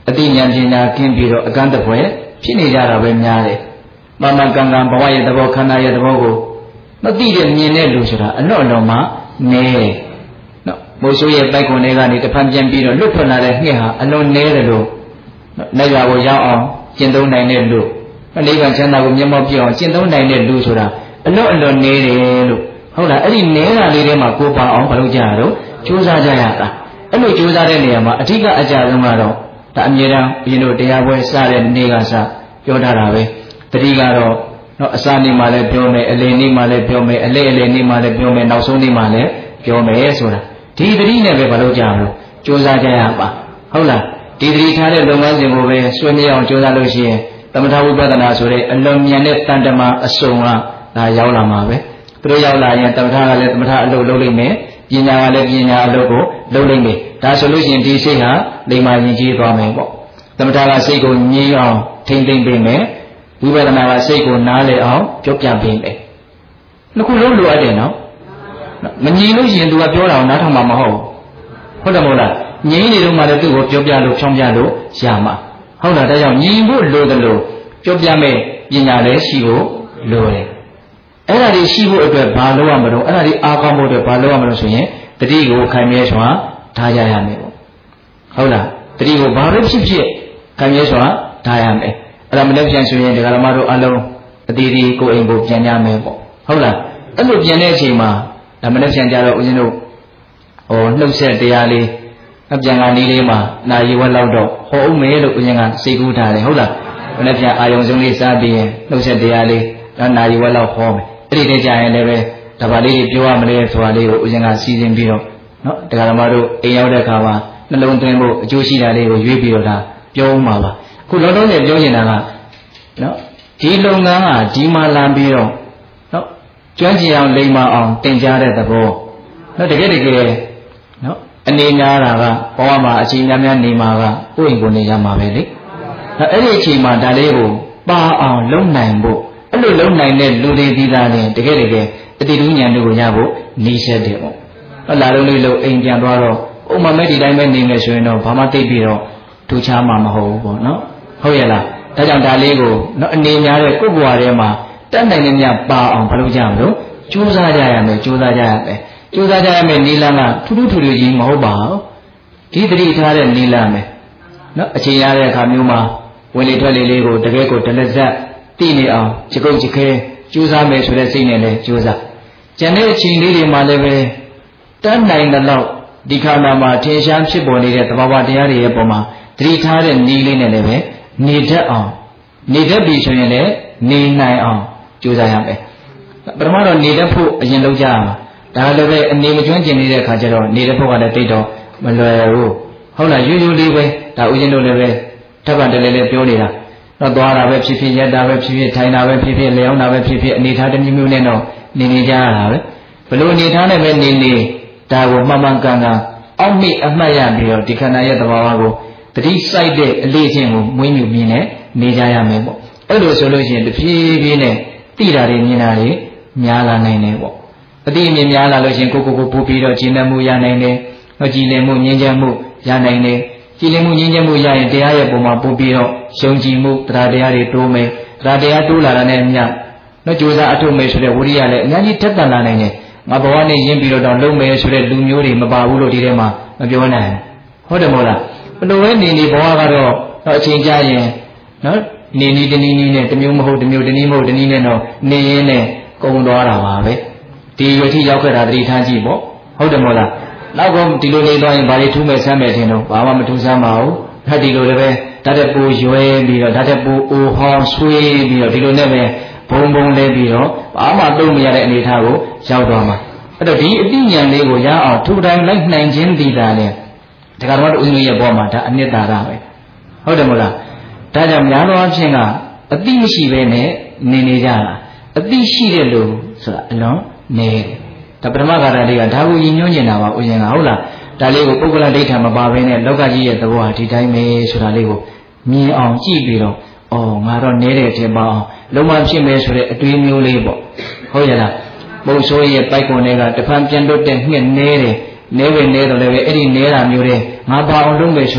အတိညာပညာခင်းပြီးတော့အကန့်တပွဲဖြစ်နေကြတာပဲများတယ်မမကံကံဘဝရဲ့သဘောခန္ဓာရဲ့သဘောကိုမသိတဲ့မြင်တဲ့လူဆိုတာအလော့အလော့မှနဲနော်မိုးဆိုးရဲ့တိုက်ခွန်တွေကနေတဖန်ပြန်ပြီးတော့လွတ်ထွက်လာတဲ့ငှက်ဟာအလွန်နဲတယ်လို့နိုင်ရွာကိုရောက်အောင်ကျင့်သုံးနိုင်တဲ့လူနိဗ္ဗာန်ချမ်းသာကိုမျက်မှောက်ပြအောင်ကျင့်သုံးနိုင်တဲ့လူဆိုတာအလွတ်အလွတ်နေတယ်လို့ဟုတ်လားအဲ့ဒီနေတာလေးထဲမှာကိုပါအောင်မလုပ်ကြရတော့ကြိုးစားကြရတာအဲ့လိုကြိုးစားတဲ့နေရာမှာအထူးကအကြဆုံးကတော့ဒါအမြဲတမ်းဘုရင်တို့တရားပွဲစတဲ့နေ့ကစပြောထားတာပဲတတိကတော့နော်အစာနေ့မှလည်းပြောမယ်အလယ်နေ့မှလည်းပြောမယ်အလဲအလယ်နေ့မှလည်းပြောမယ်နောက်ဆုံးနေ့မှလည်းပြောမယ်ဆိုတာဒီတတိနဲ့ပဲမလုပ်ကြဘူးကြိုးစားကြရပါဟုတ်လားဒီတတိထားတဲ့လုပ်ငန်းစဉ်ကိုပဲဆွေးနွေးအောင်ကြိုးစားလို့ရှိရင်သမထဝိပဿနာဆိုတဲ့အလွန်မြန်တဲ့တန်တမာအစုံကဒါရောက်လာမှာပဲသူတို့ရောက်လာရင်သမထကလည်းသမထအလုပ်လုပ်လိမ့်မယ်ပညာကလည်းပညာအလုပ်ကိုလုပ်လိမ့်မယ်ဒါဆိုလို့ရှိရင်ဒီစိတ်ဟာလိမ္မာရင်ကြီးသွားမယ်ပေါ့သမထကစိတ်ကိုငြိမ်းအောင်ထိမ့်သိမ့်ပေးမယ်ဝိပဿနာကစိတ်ကိုနားလည်အောင်ပြောပြပေးမယ်နှစ်ခုလုံးလိုအပ်တယ်နော်မငြိမ်လို့ရှိရင် तू ကပြောတာကိုနားထောင်မှာမဟုတ်ဟုတ်တယ်မဟုတ်လားငြိမ်းနေတော့မှလည်းသူ့ကိုပြောပြလို့ဖြောင်းပြလို့ရမှာဟုတ်လားဒါကြောင့်ငြိမ်ဖို့လိုတယ်လို့ပြောပြမဲ့ပညာလည်းရှိဖို့လိုတယ်အဲ့ဒါတွေရှိဖို့အတွက်ဘာလုပ်ရမလို့အဲ့ဒါတွေအားကောင်းဖို့အတွက်ဘာလုပ်ရမလို့ဆိုရင်တတိကိုခိုင်မြဲစွာထားကြရမယ်ပေါ့ဟုတ်လားတတိကိုဘာပဲဖြစ်ဖြစ်ခိုင်မြဲစွာထားရမယ်အဲ့ဒါမလည်းပြန်ဆိုရင်ဒကာဓမ္မတို့အလုံးအတီးတီးကိုအိမ်ကိုပြန်ကြမယ်ပေါ့ဟုတ်လားအဲ့လိုပြန်တဲ့အချိန်မှာဒါမလည်းပြန်ကြတော့ဦးဇင်းတို့ဟိုနှုတ်ဆက်တရားလေးအပြန်ကနေလေးမှာနာရီဝက်လောက်တော့ဟောဦးမယ်လို့ဦးဇင်းကစိတ်ကူးထားတယ်ဟုတ်လားမလည်းပြန်အာယုံဆုံးလေးစားပြီးရင်နှုတ်ဆက်တရားလေးနာရီဝက်လောက်ဟောမယ်အဲ့ဒီတည်းကြရင်လည်းပဲဒါပါလေးတွေပြောရမလဲဆိုတာလေးကိုဦးဇင်းကစီစဉ်ပြီးတော့နော်တရားဓမ္မတို့အိမ်ရောက်တဲ့အခါမှာနှလုံးသွင်းဖို့အကျိုးရှိတာလေးကိုရွေးပြီးတော့ဒါပြောမှာပါအခုလုံးလုံးနဲ့ပြောနေတာကနော်ဒီလုပ်ငန်းကဒီမှာလာပြီးတော့နော်ကျွမ်းကျင်အောင်လိမ္မာအောင်သင်ကြားတဲ့သဘောနော်တကယ်တကယ်နော်အနေများတာကဘဝမှာအချိန်များများနေမှာကကိုယ့်အိမ်ကိုနေရမှာပဲလေအဲ့ဒီအချိန်မှာဒါလေးကိုပါအောင်လုပ်နိုင်ဖို့အဲ့လိုလုပ်နိုင်တဲ့လူတွေဒီသားနဲ့တကယ်တကယ်အတိတူဉာဏ်တို့ကိုရဖို့နေဆက်တယ်ပေါ့ဟုတ်လားလုံးလေးလို့အိမ်ပြန်သွားတော့ဥမာမဲ့ဒီတိုင်းပဲနေမယ်ဆိုရင်တော့ဘာမှသိပြီးတော့ထူးခြားမှာမဟုတ်ဘူးပေါ့နော်ဟုတ်ရဲ့လားဒါကြောင့်ဒါလေးကိုနော်အနေများတဲ့ကိုယ့်ဘဝထဲမှာတတ်နိုင်တဲ့မြတ်ပါအောင်ဘာလို့ကြမလို့ကြိုးစားကြရမယ်ကြိုးစားကြရမယ်ကြိုးစားကြရမယ်နီလန်းကထူးထူးထူးထူးကြီးမဟုတ်ပါဘူးဒီတတိထားတဲ့နီလန်းပဲနော်အချိန်ရတဲ့အခါမျိုးမှာဝင်လေထွက်လေလေးကိုတကယ်ကိုတလက်ဆက်တည်နေအောင်ကြကုတ်ကြခဲကြိုးစားမယ်ဆိုတဲ့စိတ်နဲ့လည်းကြိုးစားကျန်တဲ့အချိန်လေးတွေမှာလည်းပဲတတ်နိုင်တဲ့လောက်ဒီခန္ဓာမှာထင်ရှားဖြစ်ပေါ်နေတဲ့သဘာဝတရားတွေရဲ့ပုံမှာတတိထားတဲ့နီးလေးနဲ့လည်းပဲနေတတ်အောင်နေတတ်ပြီဆိုရင်လည်းနေနိုင်အောင်ကြိုးစားရမယ်ပထမတော့နေတတ်ဖို့အရင်လုပ်ကြရမှာဒါလည်းပဲအနေမကျွမ်းကျင်နေတဲ့အခါကျတော့နေတတ်ဖို့ကလည်းတိတ်တော့မလွယ်ဘူးဟုတ်လားရိုးရိုးလေးပဲဒါဥစဉ်တို့လည်းပဲထပ်ပါတလဲလဲပြောနေတာတော့သွားတာပဲဖြစ်ဖြစ်ရက်တာပဲဖြစ်ဖြစ်ထိုင်တာပဲဖြစ်ဖြစ်လျောင်းတာပဲဖြစ်ဖြစ်အနေထားတစ်မျိုးမျိုးနဲ့တော့နေနေကြရတာပဲဘလို့အနေထားနဲ့ပဲနေနေဒါကိုမှန်မှန်ကန်ကန်အောက်မိအမှတ်ရပြီးတော့ဒီခန္ဓာရဲ့သဘာဝကိုတတိစိုက်တဲ့အလေးချင်းကိုမွေးမြူမြင်နဲ့နေကြရမယ်ပေါ့အဲ့လိုဆိုလို့ရှိရင်တဖြည်းဖြည်းနဲ့တိတာတွေမြင်တာတွေများလာနိုင်တယ်ပေါ့အတိအမြင်များလာလို့ရှိရင်ကိုကိုကိုပို့ပြီးတော့ကျင့်တတ်မှုရနိုင်တယ်ဟောကြည်လင်မှုမြင်ကြမှုရနိုင်တယ်ကြည်လင်မှုငြင်းချမ်းမှုရရင်တရားရဲ့ပုံမှာပို့ပြီးတော့ယုံကြည်မှုတရားတရားတွေတိုးမယ်တရားတရားတိုးလာတာနဲ့အမျှတော့ကြိုးစားအထုတ်မယ်ဆိုတဲ့ဝိရိယလည်းအများကြီးထက်သန်လာနိုင်တယ်ငါဘဝနဲ့ရင်းပြီးတော့တော့လုံးမယ်ဆိုတဲ့လူမျိုးတွေမပါဘူးလို့ဒီထဲမှာမပြောနိုင်ဟုတ်တယ်မို့လားဘလို့ပဲနေနေဘဝကတော့အချိန်ကြာရင်နော်နေနေတနည်းနည်းနဲ့တမျိုးမဟုတ်တမျိုးတနည်းမဟုတ်တနည်းနဲ့တော့နေရင်းနဲ့ကုန်သွားတာပါပဲဒီရွယ်ထိရောက်ခဲ့တာတတိထားကြည့်ပေါ့ဟုတ်တယ်မို့လားနောက်ကဒီလိုနေသွားရင်ဘာတွေထူးမဲ့ဆမ်းမဲ့ထင်တော့ဘာမှမထူးဆမ်းပါဘူးဓာတ်ဒီလိုလည်းပဲဓာတ်တဲ့ပူရွဲပြီးတော့ဓာတ်တဲ့ပူအိုဟောင်းဆွေးပြီးတော့ဒီလိုနဲ့ပဲဘုံဘုံလဲပြီးတော့ဘာမှသုံးမရတဲ့အနေအထားကိုရောက်သွားမှာအဲ့တော့ဒီအတိညာလေးကိုရအောင်ထူတိုင်းလိုက်နိုင်ခြင်းဒီတာနဲ့ဒကာတော်တို့ဦးဇင်းရဲ့ဘောမှာဒါအနှစ်သာရပဲဟုတ်တယ်မို့လားဒါကြောင့်များသောအားဖြင့်ကအတိမရှိဘဲနဲ့နေနေကြတာအတိရှိတဲ့လူဆိုတာအလွန်နေတယ်ဒါပထမကာရလေးကဒါကိုရည်ညွှန်းနေတာပါဦးဇင်းကဟုတ်လားဒါလေးကိုပုဂ္ဂလဒိဋ္ဌာမပါဘဲနဲ့လောကကြီးရဲ့သဘောဟာဒီတိုင်းပဲဆိုတာလေးကိုမြင်အောင်ကြည့်ပြီးတော့အော်ငါတော့နေတဲ့ထင်ပါအောင်လုံးဝဖြစ်မယ်ဆိုတဲ့အတွေးမျိုးလေးပေါ့ဟုတ်ရလားဘုံဆိုးရဲ့ပိုက်ကွန်တွေကတဖန်ပြန်လွတ်တဲ့ငှက်နေတယ်နေပဲနေတော့လည်းပဲအဲ့ဒီနေတာမျိုးတွေငါပါအောင်လုပ်မယ်ဆိုတဲ့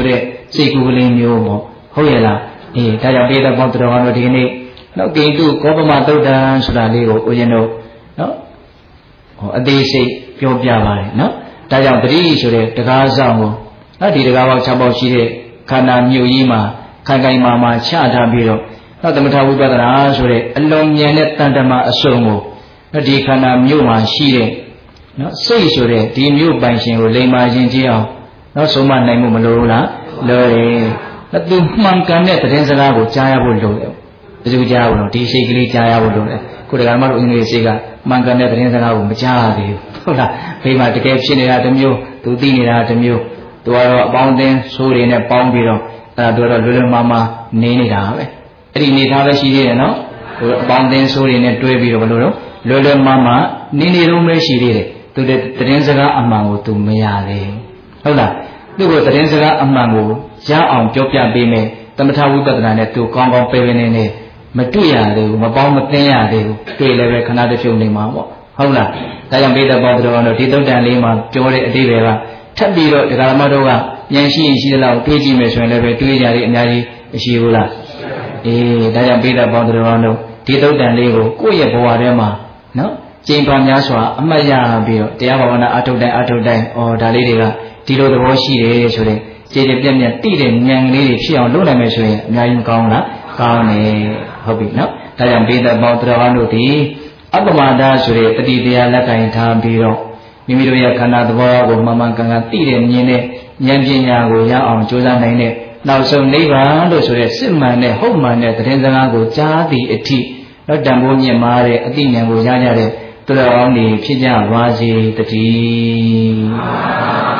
စိတ်ကူးကလေးမျိုးပေါ့ဟုတ်ရဲ့လားအေးဒါကြောင့်ပိဋကပေါင်းတော်တော်ဒီကနေ့နော်ကိန္တုကောပမသုတ်တံဆိုတာလေးကိုဦးဇင်းတို့နော်ဟောအသေးစိတ်ပြောပြပါတယ်နော်ဒါကြောင့်တတိဆိုတဲ့တကားဆောင်ကိုနော်ဒီတကားပေါင်း၆ပေါက်ရှိတဲ့ခန္ဓာမြို့ကြီးမှာခိုင်ခိုင်မာမာချထားပြီးတော့နော်သမထဝိပဿနာဆိုတဲ့အလွန်မြန်တဲ့တန်တမာအစုံကိုနော်ဒီခန္ဓာမြို့မှာရှိတဲ့နော်စိတ်ဆိုတဲ့ဒီမြို့ပိုင်ရှင်ကိုလိမ္မာရင်ကြည့်အောင်နော်ဆုံးမနိုင်မှုမလိုဘူးလားလိုတယ်နော်သူမှန်ကန်တဲ့သတင်းစကားကိုကြားရဖို့လိုတယ်ဘယ်သူကြားဘူးလို့ဒီစိတ်ကလေးကြားရဖို့လိုတယ်ခုတကယ်မှလို့အင်္ဂလိပ်စိတ်ကမှန်ကန်တဲ့သတင်းစကားကိုမကြားရသေးဘူးဟုတ်လားဘေးမှာတကယ်ဖြစ်နေတာတစ်မျိုးသူသိနေတာတစ်မျိုးသူကတော့အပေါင်းအသင်းဆိုးတွေနဲ့ပေါင်းပြီးတော့အဲ့ဒါတို့တော့လွယ်လွယ်မှားမှားနေနေတာပဲအဲ့ဒီနေသားပဲရှိသေးတယ်နော်သူအပေါင်းအသင်းဆိုးတွေနဲ့တွဲပြီးတော့ဘယ်လိုတော့လွယ်လွယ်မှားမှားနေနေတော့ပဲရှိသေးတယ်သူတဲ့သတင်းစကားအမှန်ကိုသူမရသေးဘူးဟုတ်လားသူ့ကိုသတင်းစကားအမှန်ကိုရအောင်ပြောပြပေးမယ်သမထဝိပဿနာနဲ့သူကောင်းကောင်းပဲပဲနေနေမတွေ့ရသေးဘူးမပေါင်းမသိရသေးဘူးတွေ့လည်းပဲခဏတစ်ဖြုတ်နေမှာပေါ့ဟုတ်လားဒါကြောင့်ပိဋကပေါင်းတော်တော်ဒီသုတ်တန်လေးမှာပြောတဲ့အတိပ္ပယ်ကထပ်ပြီးတော့ဒကာမတို့ကဉာဏ်ရှိရင်ရှိသလောက်တွေးကြည့်မယ်ဆိုရင်လည်းပဲတွေးကြရတဲ့အများကြီးမရှိဘူးလားအေးဒါကြောင့်ပိဋကပေါင်းတော်တော်ဒီသုတ်တန်လေးကိုကိုယ့်ရဲ့ဘဝထဲမှာနော်ကျင့်ပွားများစွာအမှတ်ရပြီးတော့တရားဘာဝနာအထုတ်တိုင်းအထုတ်တိုင်းဩဒါလေးတွေကဒီလိုသဘောရှိတယ်ဆိုတဲ့ခြေခြေပြက်ပြက်တိတဲ့ဉာဏ်ကလေးတွေဖြစ်အောင်လုပ်နိုင်မယ်ဆိုရင်အများကြီးမကောင်းလားကောင်းတယ်ဟုတ်ပြီနော်ဒါကြောင့်ပိဋကပေါင်းတော်တို့ဒီအပ္ပမဒဆိုတဲ့တတိတရားလက်ကင်ထားပြီးတော့မိမိတို့ရဲ့ခန္ဓာသဘောကိုမှန်မှန်ကန်ကန်သိတဲ့မြင်တဲ့ဉာဏ်ပညာကိုရအောင်ကြိုးစားနိုင်တဲ့နောက်ဆုံးနိဗ္ဗာန်လို့ဆိုတဲ့စစ်မှန်တဲ့ဟုတ်မှန်တဲ့သတင်းစကားကိုကြားသည့်အထိတော့တန်ဖိုးမြင့်မားတဲ့အသိဉာဏ်ကိုရကြတဲ့သူတော်ကောင်းတွေဖြစ်ကြပါစေတည်း